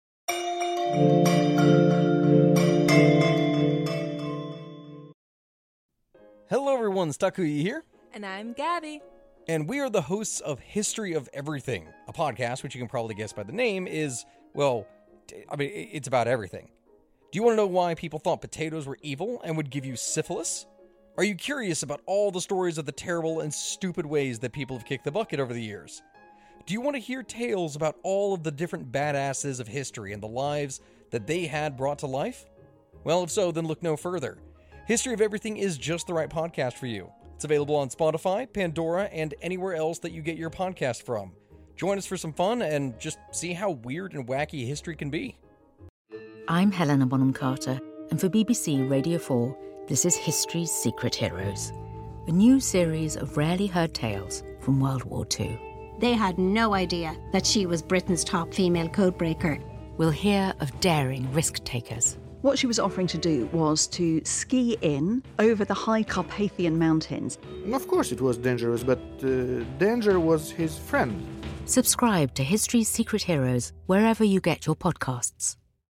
Hello everyone, Stakuyi here. And I'm Gabby. And we are the hosts of History of Everything, a podcast which you can probably guess by the name is, well, it's about everything. Do you want to know why people thought potatoes were evil and would give you syphilis? Are you curious about all the stories of the terrible and stupid ways that people have kicked the bucket over the years? Do you want to hear tales about all of the different badasses of history and the lives that they had brought to life? Well, if so, then look no further. History of Everything is just the right podcast for you. It's available on Spotify, Pandora, and anywhere else that you get your podcast from. Join us for some fun and just see how weird and wacky history can be. I'm Helena Bonham Carter, and for BBC Radio 4, this is History's Secret Heroes, a new series of rarely heard tales from World War II. They had no idea that she was Britain's top female codebreaker. We'll hear of daring risk-takers. What she was offering to do was to ski in over the high Carpathian mountains. Of course it was dangerous, but danger was his friend. Subscribe to History's Secret Heroes wherever you get your podcasts.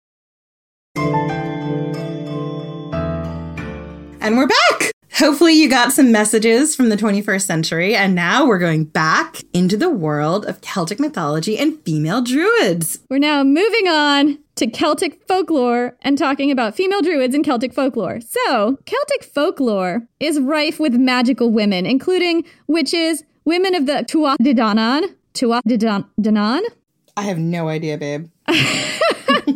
And we're back! Hopefully you got some messages from the 21st century, and now we're going back into the world of Celtic mythology and female druids. We're now moving on to Celtic folklore and talking about female druids in Celtic folklore. So, Celtic folklore is rife with magical women, including witches, women of the Tuatha Dé Danann. Tuatha Dé Danann? I have no idea, babe.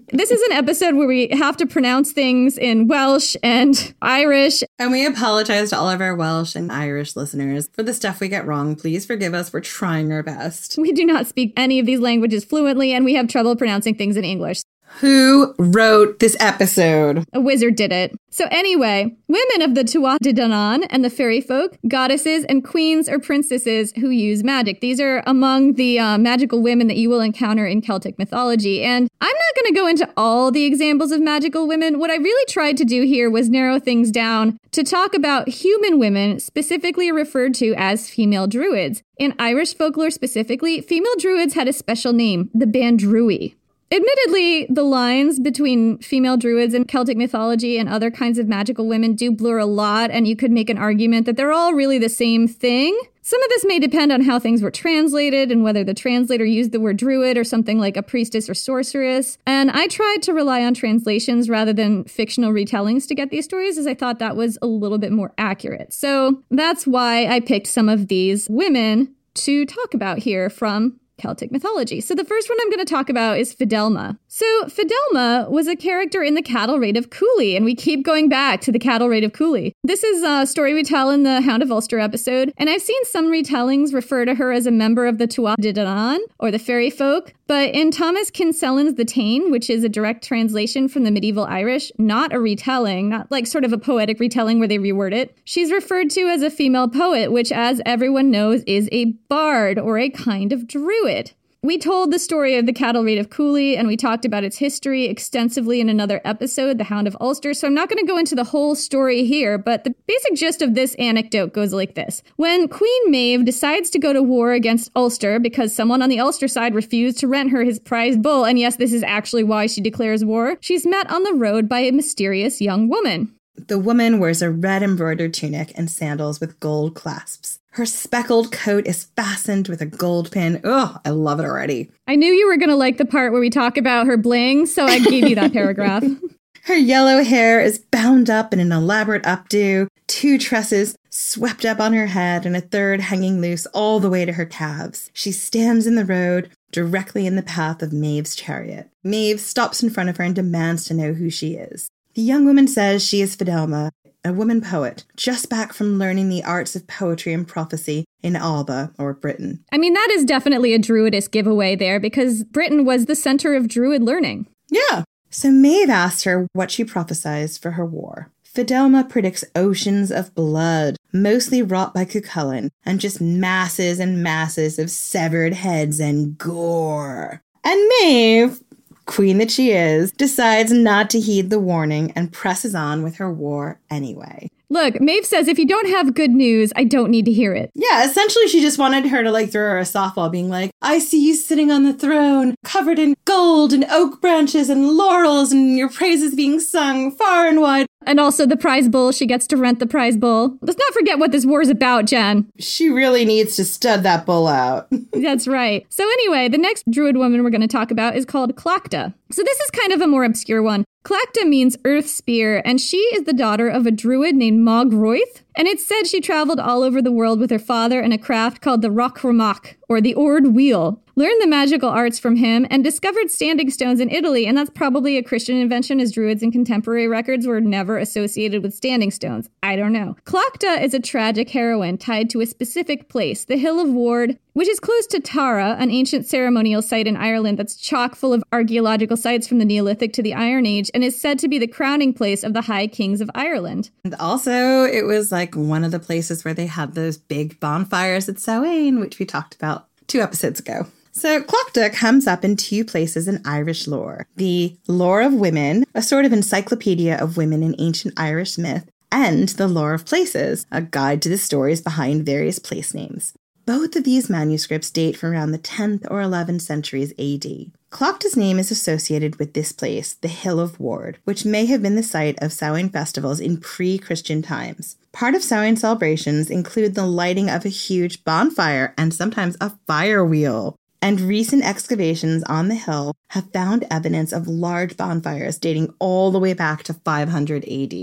This is an episode where we have to pronounce things in Welsh and Irish. And we apologize to all of our Welsh and Irish listeners for the stuff we get wrong. Please forgive us. We're trying our best. We do not speak any of these languages fluently, and we have trouble pronouncing things in English. Who wrote this episode? A wizard did it. So anyway, women of the Tuatha De Danann and the fairy folk, goddesses and queens or princesses who use magic. These are among the magical women that you will encounter in Celtic mythology. And I'm not going to go into all the examples of magical women. What I really tried to do here was narrow things down to talk about human women, specifically referred to as female druids. In Irish folklore specifically, female druids had a special name, the Bandrui. Admittedly, the lines between female druids in Celtic mythology and other kinds of magical women do blur a lot, and you could make an argument that they're all really the same thing. Some of this may depend on how things were translated and whether the translator used the word druid or something like a priestess or sorceress. And I tried to rely on translations rather than fictional retellings to get these stories, as I thought that was a little bit more accurate. So that's why I picked some of these women to talk about here from Celtic mythology. So the first one I'm going to talk about is Fidelma. So Fidelma was a character in the Cattle Raid of Cooley, and we keep going back to the Cattle Raid of Cooley. This is a story we tell in the Hound of Ulster episode, and I've seen some retellings refer to her as a member of the Tuatha De Danann, or the fairy folk, but in Thomas Kinsellan's The Táin, which is a direct translation from the medieval Irish, not a retelling, not like sort of a poetic retelling where they reword it, she's referred to as a female poet, which, as everyone knows, is a bard, or a kind of druid. We told the story of the Cattle Raid of Cooley, and we talked about its history extensively in another episode, The Hound of Ulster, so I'm not going to go into the whole story here, but the basic gist of this anecdote goes like this. When Queen Maeve decides to go to war against Ulster because someone on the Ulster side refused to rent her his prized bull, and yes, this is actually why she declares war, she's met on the road by a mysterious young woman. The woman wears a red embroidered tunic and sandals with gold clasps. Her speckled coat is fastened with a gold pin. Oh, I love it already. I knew you were going to like the part where we talk about her bling, so I gave you that paragraph. Her yellow hair is bound up in an elaborate updo, 2 tresses swept up on her head and a third hanging loose all the way to her calves. She stands in the road, directly in the path of Maeve's chariot. Maeve stops in front of her and demands to know who she is. The young woman says she is Fidelma, a woman poet, just back from learning the arts of poetry and prophecy in Alba, or Britain. I mean, that is definitely a druidess giveaway there, because Britain was the center of druid learning. Yeah. So Maeve asks her what she prophesies for her war. Fidelma predicts oceans of blood, mostly wrought by Cuchulainn, and just masses and masses of severed heads and gore. And Maeve, queen that she is, decides not to heed the warning and presses on with her war anyway. Look, Maeve says, if you don't have good news, I don't need to hear it. Yeah, essentially she just wanted her to throw her a softball, being like, I see you sitting on the throne, covered in gold and oak branches and laurels, and your praises being sung far and wide. And also the prize bull, she gets to rent the prize bull. Let's not forget what this war's about, Jen. She really needs to stud that bull out. That's right. So anyway, the next druid woman we're going to talk about is called Clachta. So this is kind of a more obscure one. Clachta means earth spear, and she is the daughter of a druid named Mag Roith. And it's said she traveled all over the world with her father in a craft called the Rochramach, or the Oared Wheel, learned the magical arts from him, and discovered standing stones in Italy, and that's probably a Christian invention, as druids in contemporary records were never associated with standing stones. I don't know. Clachta is a tragic heroine tied to a specific place, the Hill of Ward, which is close to Tara, an ancient ceremonial site in Ireland that's chock full of archaeological sites from the Neolithic to the Iron Age, and is said to be the crowning place of the High Kings of Ireland. And also, it was one of the places where they had those big bonfires at Samhain, which we talked about 2 episodes ago. So Clachta comes up in 2 places in Irish lore. The Lore of Women, a sort of encyclopedia of women in ancient Irish myth, and the Lore of Places, a guide to the stories behind various place names. Both of these manuscripts date from around the 10th or 11th centuries AD. Clachta's name is associated with this place, the Hill of Ward, which may have been the site of Samhain festivals in pre-Christian times. Part of Samhain celebrations include the lighting of a huge bonfire and sometimes a fire wheel. And recent excavations on the hill have found evidence of large bonfires dating all the way back to 500 AD.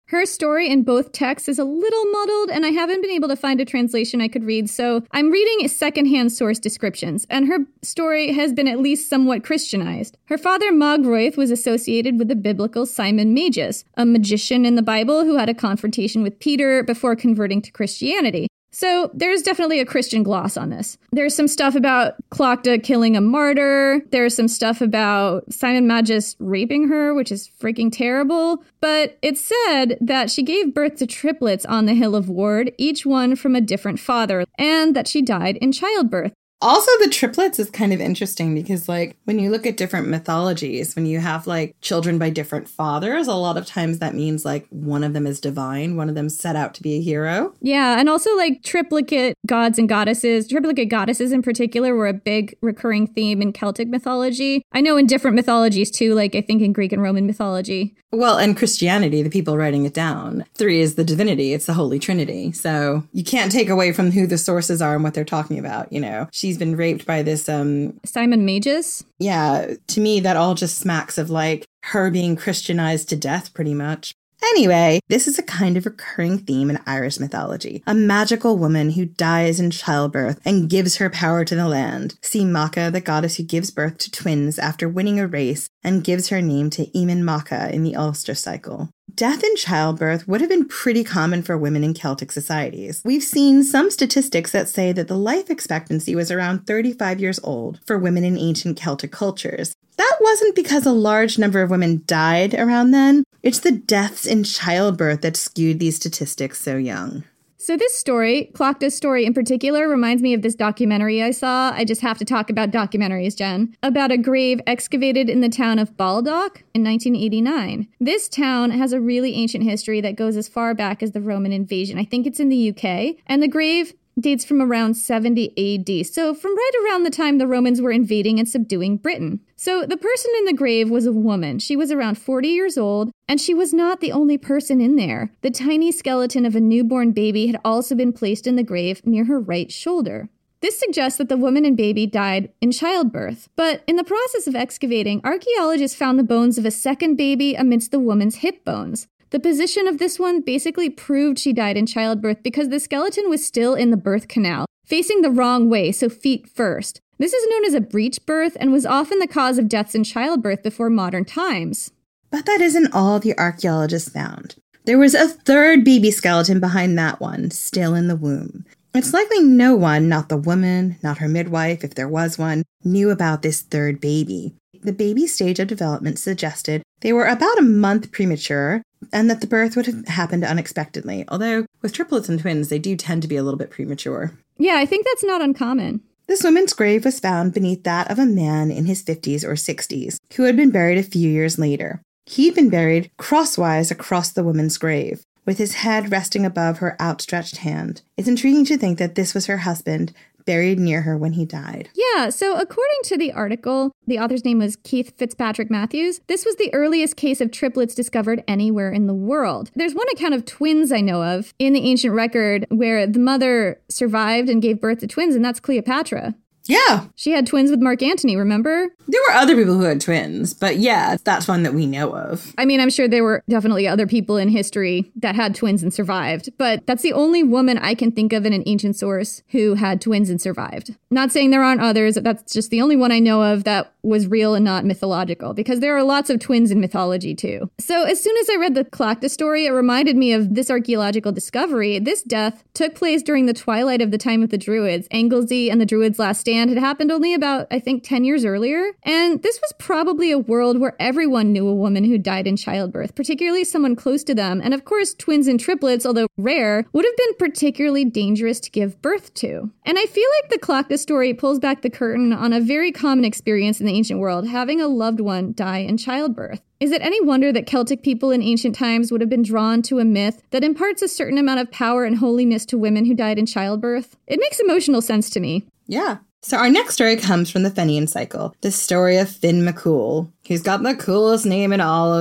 Her story in both texts is a little muddled, and I haven't been able to find a translation I could read, so I'm reading secondhand source descriptions, and her story has been at least somewhat Christianized. Her father, Magroith, was associated with the biblical Simon Magus, a magician in the Bible who had a confrontation with Peter before converting to Christianity. So there's definitely a Christian gloss on this. There's some stuff about Clocta killing a martyr. There's some stuff about Simon Magus raping her, which is freaking terrible. But it's said that she gave birth to triplets on the Hill of Ward, each one from a different father, and that she died in childbirth. Also, the triplets is kind of interesting because, like, when you look at different mythologies, when you have, like, children by different fathers, a lot of times that means, like, one of them is divine, one of them set out to be a hero. Yeah, and also, like, triplicate gods and goddesses, triplicate goddesses in particular, were a big recurring theme in Celtic mythology. I know in different mythologies, too, like, I think in Greek and Roman mythology. Well, in Christianity, the people writing it down, 3 is the divinity, it's the Holy Trinity. So you can't take away from who the sources are and what they're talking about, you know. She's been raped by this, Simon Magus? Yeah, to me, that all just smacks of, like, her being Christianized to death, pretty much. Anyway, this is a kind of recurring theme in Irish mythology. A magical woman who dies in childbirth and gives her power to the land. See Macha, the goddess who gives birth to twins after winning a race and gives her name to Eamon Macha in the Ulster cycle. Death in childbirth would have been pretty common for women in Celtic societies. We've seen some statistics that say that the life expectancy was around 35 years old for women in ancient Celtic cultures. That wasn't because a large number of women died around then. It's the deaths in childbirth that skewed these statistics so young. So this story, Clocta's story in particular, reminds me of this documentary I saw. I just have to talk about documentaries, Jen. About a grave excavated in the town of Baldock in 1989. This town has a really ancient history that goes as far back as the Roman invasion. I think it's in the UK. And the grave dates from around 70 AD, so from right around the time the Romans were invading and subduing Britain. So the person in the grave was a woman. She was around 40 years old, and she was not the only person in there. The tiny skeleton of a newborn baby had also been placed in the grave near her right shoulder. This suggests that the woman and baby died in childbirth. But in the process of excavating, archaeologists found the bones of a second baby amidst the woman's hip bones. The position of this one basically proved she died in childbirth because the skeleton was still in the birth canal, facing the wrong way, so feet first. This is known as a breech birth and was often the cause of deaths in childbirth before modern times. But that isn't all the archaeologists found. There was a third baby skeleton behind that one, still in the womb. It's likely no one, not the woman, not her midwife, if there was one, knew about this third baby. The baby stage of development suggested they were about a month premature and that the birth would have happened unexpectedly. Although with triplets and twins, they do tend to be a little bit premature. Yeah, I think that's not uncommon. This woman's grave was found beneath that of a man in his 50s or 60s who had been buried a few years later. He'd been buried crosswise across the woman's grave, with his head resting above her outstretched hand. It's intriguing to think that this was her husband, buried near her when he died. Yeah, so according to the article, the author's name was Keith Fitzpatrick Matthews. This was the earliest case of triplets discovered anywhere in the world. There's one account of twins I know of in the ancient record where the mother survived and gave birth to twins, and that's Cleopatra. Yeah. She had twins with Mark Antony, remember? There were other people who had twins, but yeah, that's one that we know of. I mean, I'm sure there were definitely other people in history that had twins and survived, but that's the only woman I can think of in an ancient source who had twins and survived. Not saying there aren't others, that's just the only one I know of that was real and not mythological, because there are lots of twins in mythology too. So as soon as I read the Clocta story, it reminded me of this archaeological discovery. This death took place during the twilight of the time of the Druids. Anglesey and the Druids' last stand had happened only about, I think, 10 years earlier. And this was probably a world where everyone knew a woman who died in childbirth, particularly someone close to them. And of course, twins and triplets, although rare, would have been particularly dangerous to give birth to. And I feel like the Clocta story pulls back the curtain on a very common experience in the ancient world, having a loved one die in childbirth. Is it any wonder that Celtic people in ancient times would have been drawn to a myth that imparts a certain amount of power and holiness to women who died in childbirth? It makes emotional sense to me. Yeah. So our next story comes from the Fenian cycle, the story of Finn McCool, who's got the coolest name in all of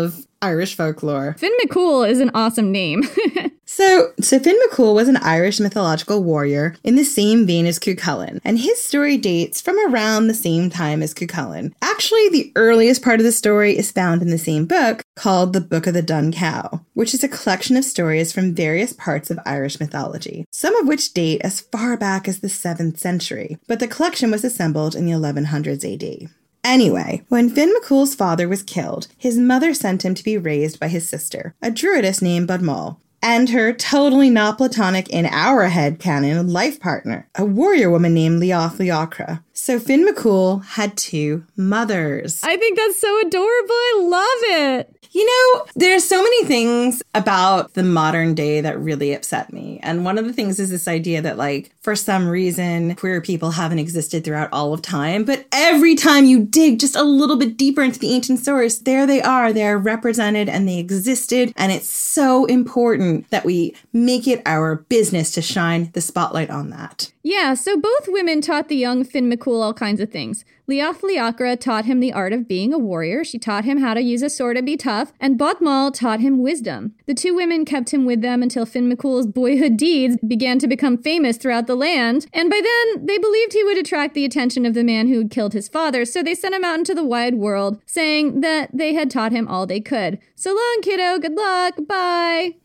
Irish folklore. Finn McCool is an awesome name. So Finn McCool was an Irish mythological warrior in the same vein as Cuchulainn, and his story dates from around the same time as Cuchulainn. Actually, the earliest part of the story is found in the same book called The Book of the Dun Cow, which is a collection of stories from various parts of Irish mythology, some of which date as far back as the 7th century, but the collection was assembled in the 1100s AD. Anyway, when Finn McCool's father was killed, his mother sent him to be raised by his sister, a druidess named Bodmall, and her totally not platonic in our headcanon life partner, a warrior woman named Leoth Leocra. So Finn McCool had 2 mothers. I think that's so adorable. I love it. You know, there's so many things about the modern day that really upset me. And one of the things is this idea that, like, for some reason, queer people haven't existed throughout all of time. But every time you dig just a little bit deeper into the ancient source, there they are. They're represented and they existed. And it's so important that we make it our business to shine the spotlight on that. Yeah, so both women taught the young Finn McCool all kinds of things. Leoth Leocra taught him the art of being a warrior. She taught him how to use a sword and be tough. And Bodmall taught him wisdom. The 2 women kept him with them until Finn McCool's boyhood deeds began to become famous throughout the land. And by then, they believed he would attract the attention of the man who had killed his father. So they sent him out into the wide world, saying that they had taught him all they could. So long, kiddo. Good luck. Bye.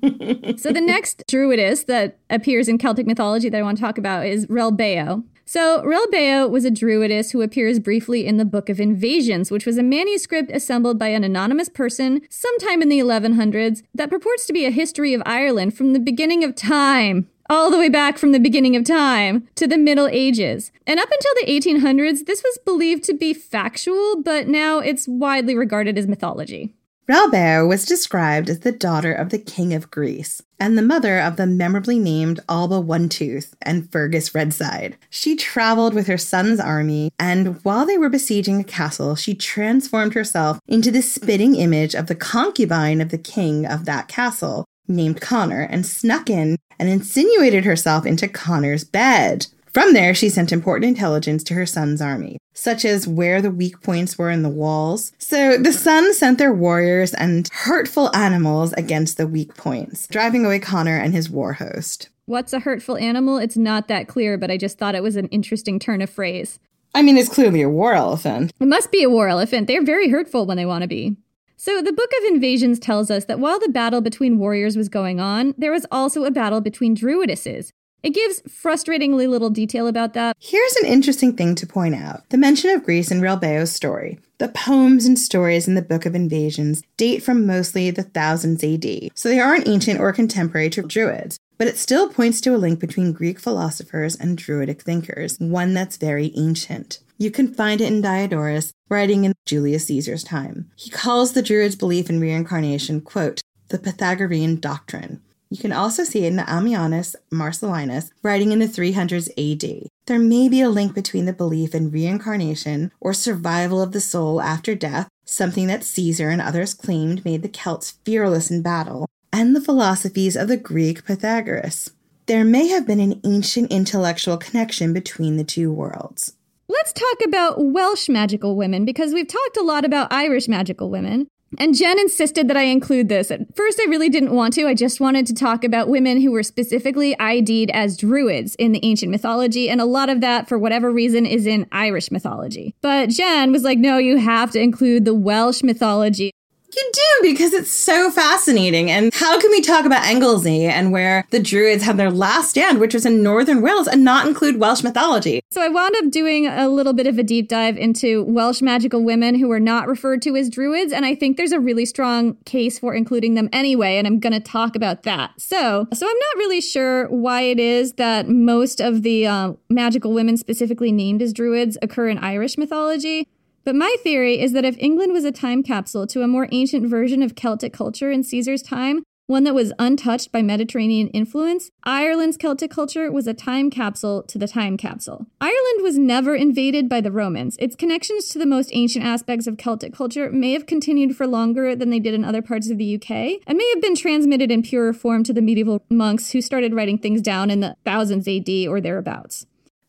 So the next druidess that appears in Celtic mythology that I want to talk about is Relbeo. So Relbeo was a druidess who appears briefly in the Book of Invasions, which was a manuscript assembled by an anonymous person sometime in the 1100s that purports to be a history of Ireland from the beginning of time, all the way back from the beginning of time to the Middle Ages. And up until the 1800s, this was believed to be factual, but now it's widely regarded as mythology. Relbeo was described as the daughter of the King of Greece and the mother of the memorably named Alba One-Tooth and Fergus Redside. She traveled with her son's army, and while they were besieging a castle, she transformed herself into the spitting image of the concubine of the king of that castle, named Connor, and snuck in and insinuated herself into Connor's bed. From there, she sent important intelligence to her son's army, such as where the weak points were in the walls. So the Sun sent their warriors and hurtful animals against the weak points, driving away Connor and his war host. What's a hurtful animal? It's not that clear, but I just thought it was an interesting turn of phrase. I mean, it's clearly a war elephant. It must be a war elephant. They're very hurtful when they want to be. So the Book of Invasions tells us that while the battle between warriors was going on, there was also a battle between druidesses. It gives frustratingly little detail about that. Here's an interesting thing to point out. The mention of Greece in Relbeo's story. The poems and stories in the Book of Invasions date from mostly the 1000s AD, so they aren't ancient or contemporary to Druids. But it still points to a link between Greek philosophers and Druidic thinkers, one that's very ancient. You can find it in Diodorus, writing in Julius Caesar's time. He calls the Druids' belief in reincarnation, quote, the Pythagorean doctrine. You can also see it in Ammianus Marcellinus, writing in the 300s AD. There may be a link between the belief in reincarnation or survival of the soul after death, something that Caesar and others claimed made the Celts fearless in battle, and the philosophies of the Greek Pythagoras. There may have been an ancient intellectual connection between the 2 worlds. Let's talk about Welsh magical women, because we've talked a lot about Irish magical women. And Jen insisted that I include this. At first, I really didn't want to. I just wanted to talk about women who were specifically ID'd as druids in the ancient mythology. And a lot of that, for whatever reason, is in Irish mythology. But Jen was like, no, you have to include the Welsh mythology. You do, because it's so fascinating. And how can we talk about Anglesey and where the Druids had their last stand, which was in northern Wales, and not include Welsh mythology? So I wound up doing a little bit of a deep dive into Welsh magical women who are not referred to as Druids, and I think there's a really strong case for including them anyway, and I'm going to talk about that. So I'm not really sure why it is that most of the magical women specifically named as Druids occur in Irish mythology. But my theory is that if England was a time capsule to a more ancient version of Celtic culture in Caesar's time, one that was untouched by Mediterranean influence, Ireland's Celtic culture was a time capsule to the time capsule. Ireland was never invaded by the Romans. Its connections to the most ancient aspects of Celtic culture may have continued for longer than they did in other parts of the UK, and may have been transmitted in purer form to the medieval monks who started writing things down in the 1000s AD or thereabouts.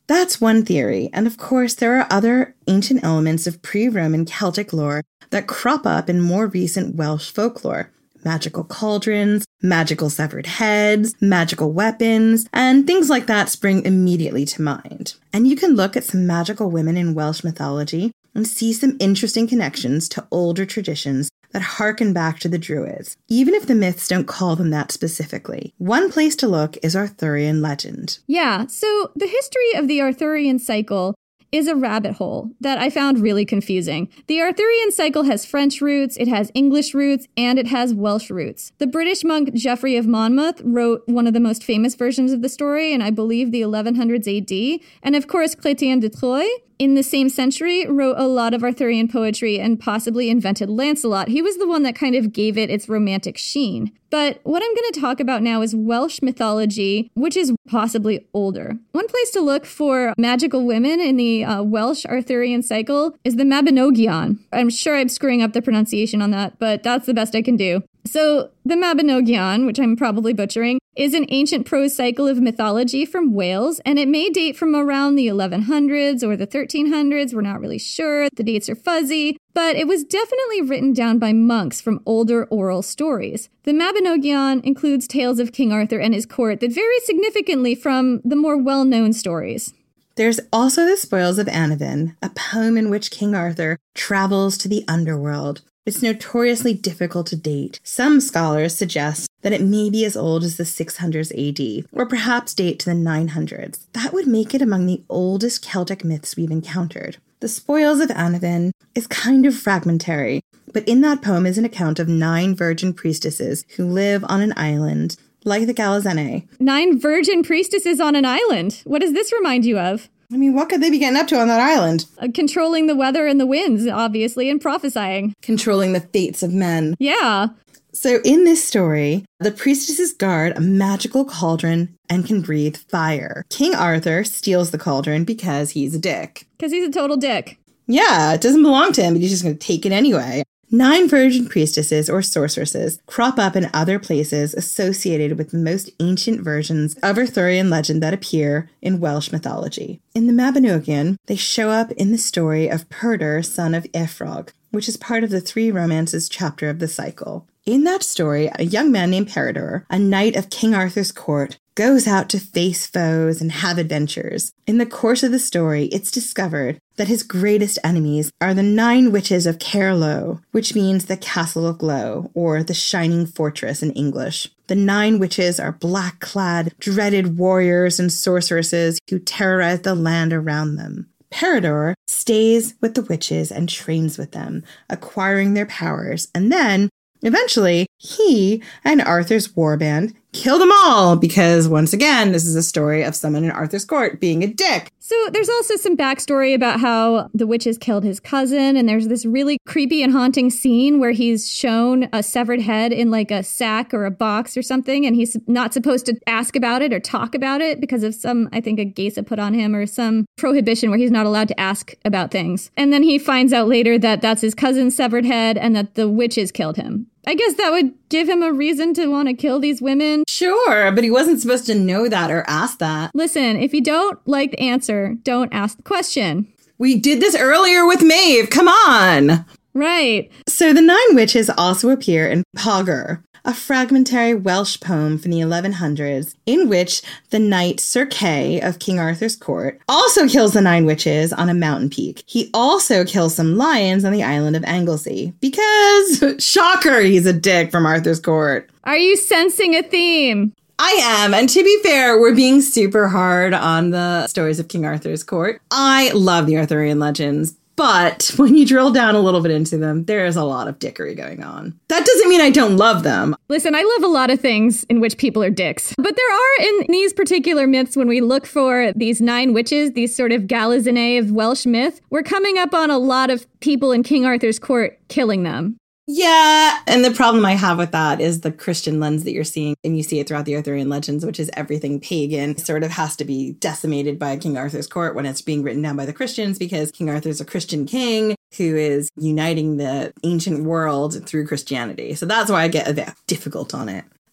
That's one theory, and of course there are other ancient elements of pre-Roman Celtic lore that crop up in more recent Welsh folklore. Magical cauldrons, magical severed heads, magical weapons, and things like that spring immediately to mind. And you can look at some magical women in Welsh mythology and see some interesting connections to older traditions that harken back to the Druids, even if the myths don't call them that specifically. One place to look is Arthurian legend. Yeah, so the history of the Arthurian cycle is a rabbit hole that I found really confusing. The Arthurian cycle has French roots, it has English roots, and it has Welsh roots. The British monk Geoffrey of Monmouth wrote one of the most famous versions of the story in, I believe, the 1100s AD. And of course, Chrétien de Troyes, in the same century, wrote a lot of Arthurian poetry and possibly invented Lancelot. He was the one that kind of gave it its romantic sheen. But what I'm going to talk about now is Welsh mythology, which is possibly older. One place to look for magical women in the Welsh Arthurian cycle is the Mabinogion. I'm sure I'm screwing up the pronunciation on that, but that's the best I can do. So the Mabinogion, which I'm probably butchering, is an ancient prose cycle of mythology from Wales, and it may date from around the 1100s or the 1300s. We're not really sure. The dates are fuzzy, but it was definitely written down by monks from older oral stories. The Mabinogion includes tales of King Arthur and his court that vary significantly from the more well-known stories. There's also the Spoils of Annabin, a poem in which King Arthur travels to the underworld. It's notoriously difficult to date. Some scholars suggest that it may be as old as the 600s AD, or perhaps date to the 900s. That would make it among the oldest Celtic myths we've encountered. The Spoils of Annabin is kind of fragmentary, but in that poem is an account of 9 virgin priestesses who live on an island, like the Galazinne. 9 virgin priestesses on an island? What does this remind you of? I mean, what could they be getting up to on that island? Controlling the weather and the winds, obviously, and prophesying. Controlling the fates of men. Yeah. So in this story, the priestesses guard a magical cauldron and can breathe fire. King Arthur steals the cauldron because he's a dick. Because he's a total dick. Yeah, it doesn't belong to him, but he's just going to take it anyway. 9 virgin priestesses or sorceresses crop up in other places associated with the most ancient versions of Arthurian legend that appear in Welsh mythology. In the Mabinogion, they show up in the story of Purdor, son of Efrog, which is part of the 3 Romances chapter of the cycle. In that story, a young man named Peredur, a knight of King Arthur's court, goes out to face foes and have adventures. In the course of the story, it's discovered that his greatest enemies are the 9 witches of Caerloe, which means the Castle of Glow, or the Shining Fortress in English. The 9 witches are black-clad, dreaded warriors and sorceresses who terrorize the land around them. Peredur stays with the witches and trains with them, acquiring their powers, and then, eventually, he and Arthur's warband kill them all because, once again, this is a story of someone in Arthur's court being a dick. So there's also some backstory about how the witches killed his cousin, and there's this really creepy and haunting scene where he's shown a severed head in like a sack or a box or something, and he's not supposed to ask about it or talk about it because of some, I think, a geisa put on him or some prohibition where he's not allowed to ask about things. And then he finds out later that that's his cousin's severed head and that the witches killed him. I guess that would give him a reason to want to kill these women. Sure, but he wasn't supposed to know that or ask that. Listen, if you don't like the answer, don't ask the question. We did this earlier with Maeve. Come on. Right. So the 9 witches also appear in Pogger, a fragmentary Welsh poem from the 1100s in which the knight Sir Kay of King Arthur's court also kills the 9 witches on a mountain peak. He also kills some lions on the island of Anglesey because, shocker, he's a dick from Arthur's court. Are you sensing a theme? I am, and to be fair, we're being super hard on the stories of King Arthur's court. I love the Arthurian legends, but when you drill down a little bit into them, there's a lot of dickery going on. That doesn't mean I don't love them. Listen, I love a lot of things in which people are dicks. But there are, in these particular myths, when we look for these 9 witches, these sort of Galazinne of Welsh myth, we're coming up on a lot of people in King Arthur's court killing them. Yeah, and the problem I have with that is the Christian lens that you're seeing, and you see it throughout the Arthurian legends, which is everything pagan sort of has to be decimated by King Arthur's court when it's being written down by the Christians, because King Arthur's a Christian king who is uniting the ancient world through Christianity. So that's why I get a bit difficult on it.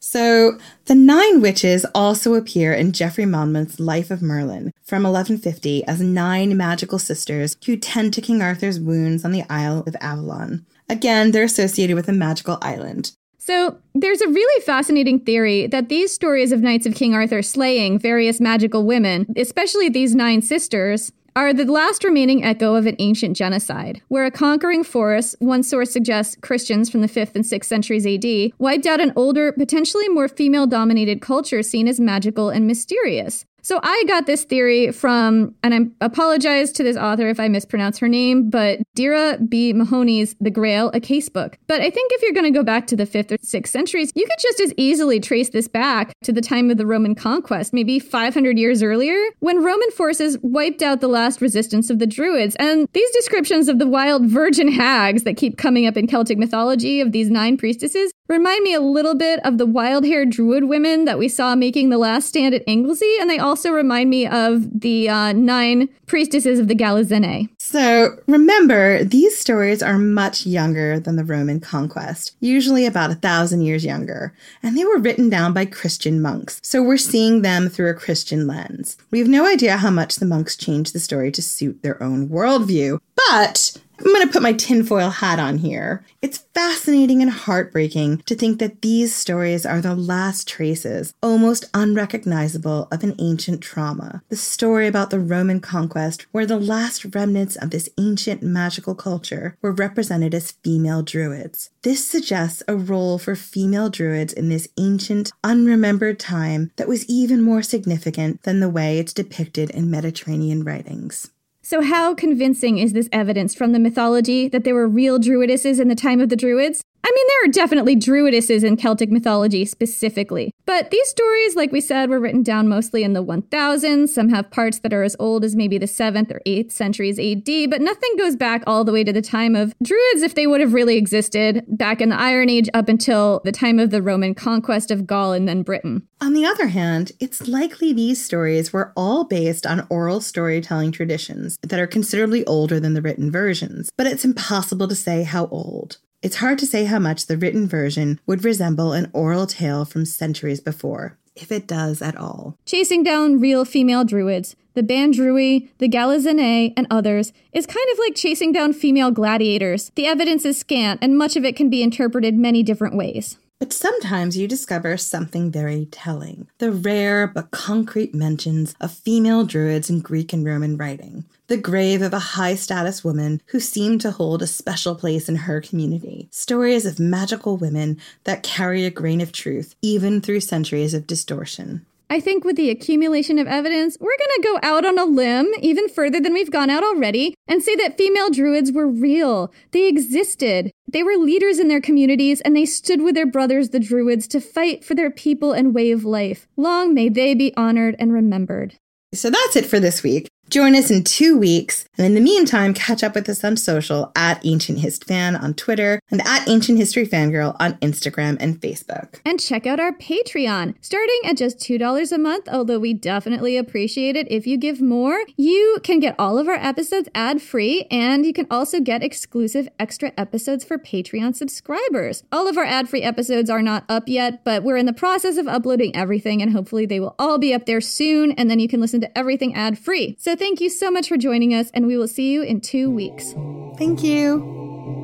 So, the 9 witches also appear in Geoffrey Monmouth's Life of Merlin from 1150 as 9 magical sisters who tend to King Arthur's wounds on the Isle of Avalon. Again, they're associated with a magical island. So, there's a really fascinating theory that these stories of knights of King Arthur slaying various magical women, especially these 9 sisters, are the last remaining echo of an ancient genocide, where a conquering force, one source suggests Christians from the 5th and 6th centuries AD, wiped out an older, potentially more female-dominated culture seen as magical and mysterious. So I got this theory from, and I apologize to this author if I mispronounce her name, but Dira B. Mahoney's The Grail, a Casebook. But I think if you're going to go back to the 5th or 6th centuries, you could just as easily trace this back to the time of the Roman conquest, maybe 500 years earlier, when Roman forces wiped out the last resistance of the Druids. And these descriptions of the wild virgin hags that keep coming up in Celtic mythology of these 9 priestesses remind me a little bit of the wild-haired Druid women that we saw making the last stand at Anglesey, and they also remind me of the 9 priestesses of the Galizene. So, remember, these stories are much younger than the Roman conquest, usually about 1,000 years younger, and they were written down by Christian monks, so we're seeing them through a Christian lens. We have no idea how much the monks changed the story to suit their own worldview, but I'm going to put my tinfoil hat on here. It's fascinating and heartbreaking to think that these stories are the last traces, almost unrecognizable, of an ancient trauma. The story about the Roman conquest, where the last remnants of this ancient magical culture were represented as female druids. This suggests a role for female druids in this ancient, unremembered time that was even more significant than the way it's depicted in Mediterranean writings. So how convincing is this evidence from the mythology that there were real druidesses in the time of the Druids? I mean, there are definitely druidesses in Celtic mythology specifically, but these stories, like we said, were written down mostly in the 1000s. Some have parts that are as old as maybe the 7th or 8th centuries AD, but nothing goes back all the way to the time of Druids if they would have really existed back in the Iron Age up until the time of the Roman conquest of Gaul and then Britain. On the other hand, it's likely these stories were all based on oral storytelling traditions that are considerably older than the written versions, but it's impossible to say how old. It's hard to say how much the written version would resemble an oral tale from centuries before, if it does at all. Chasing down real female druids, the Bandrui, the Galizene, and others, is kind of like chasing down female gladiators. The evidence is scant, and much of it can be interpreted many different ways. But sometimes you discover something very telling. The rare but concrete mentions of female druids in Greek and Roman writing. The grave of a high-status woman who seemed to hold a special place in her community. Stories of magical women that carry a grain of truth, even through centuries of distortion. I think with the accumulation of evidence, we're going to go out on a limb, even further than we've gone out already, and say that female druids were real. They existed. They were leaders in their communities, and they stood with their brothers, the druids, to fight for their people and way of life. Long may they be honored and remembered. So that's it for this week. Join us in 2 weeks, and in the meantime, catch up with us on social at Ancient Hist Fan on Twitter and at Ancient History Fangirl on Instagram and Facebook. And check out our Patreon. Starting at just $2 a month, although we definitely appreciate it if you give more, you can get all of our episodes ad-free, and you can also get exclusive extra episodes for Patreon subscribers. All of our ad-free episodes are not up yet, but we're in the process of uploading everything, and hopefully they will all be up there soon, and then you can listen to everything ad-free. So thank you so much for joining us, and we will see you in 2 weeks. Thank you.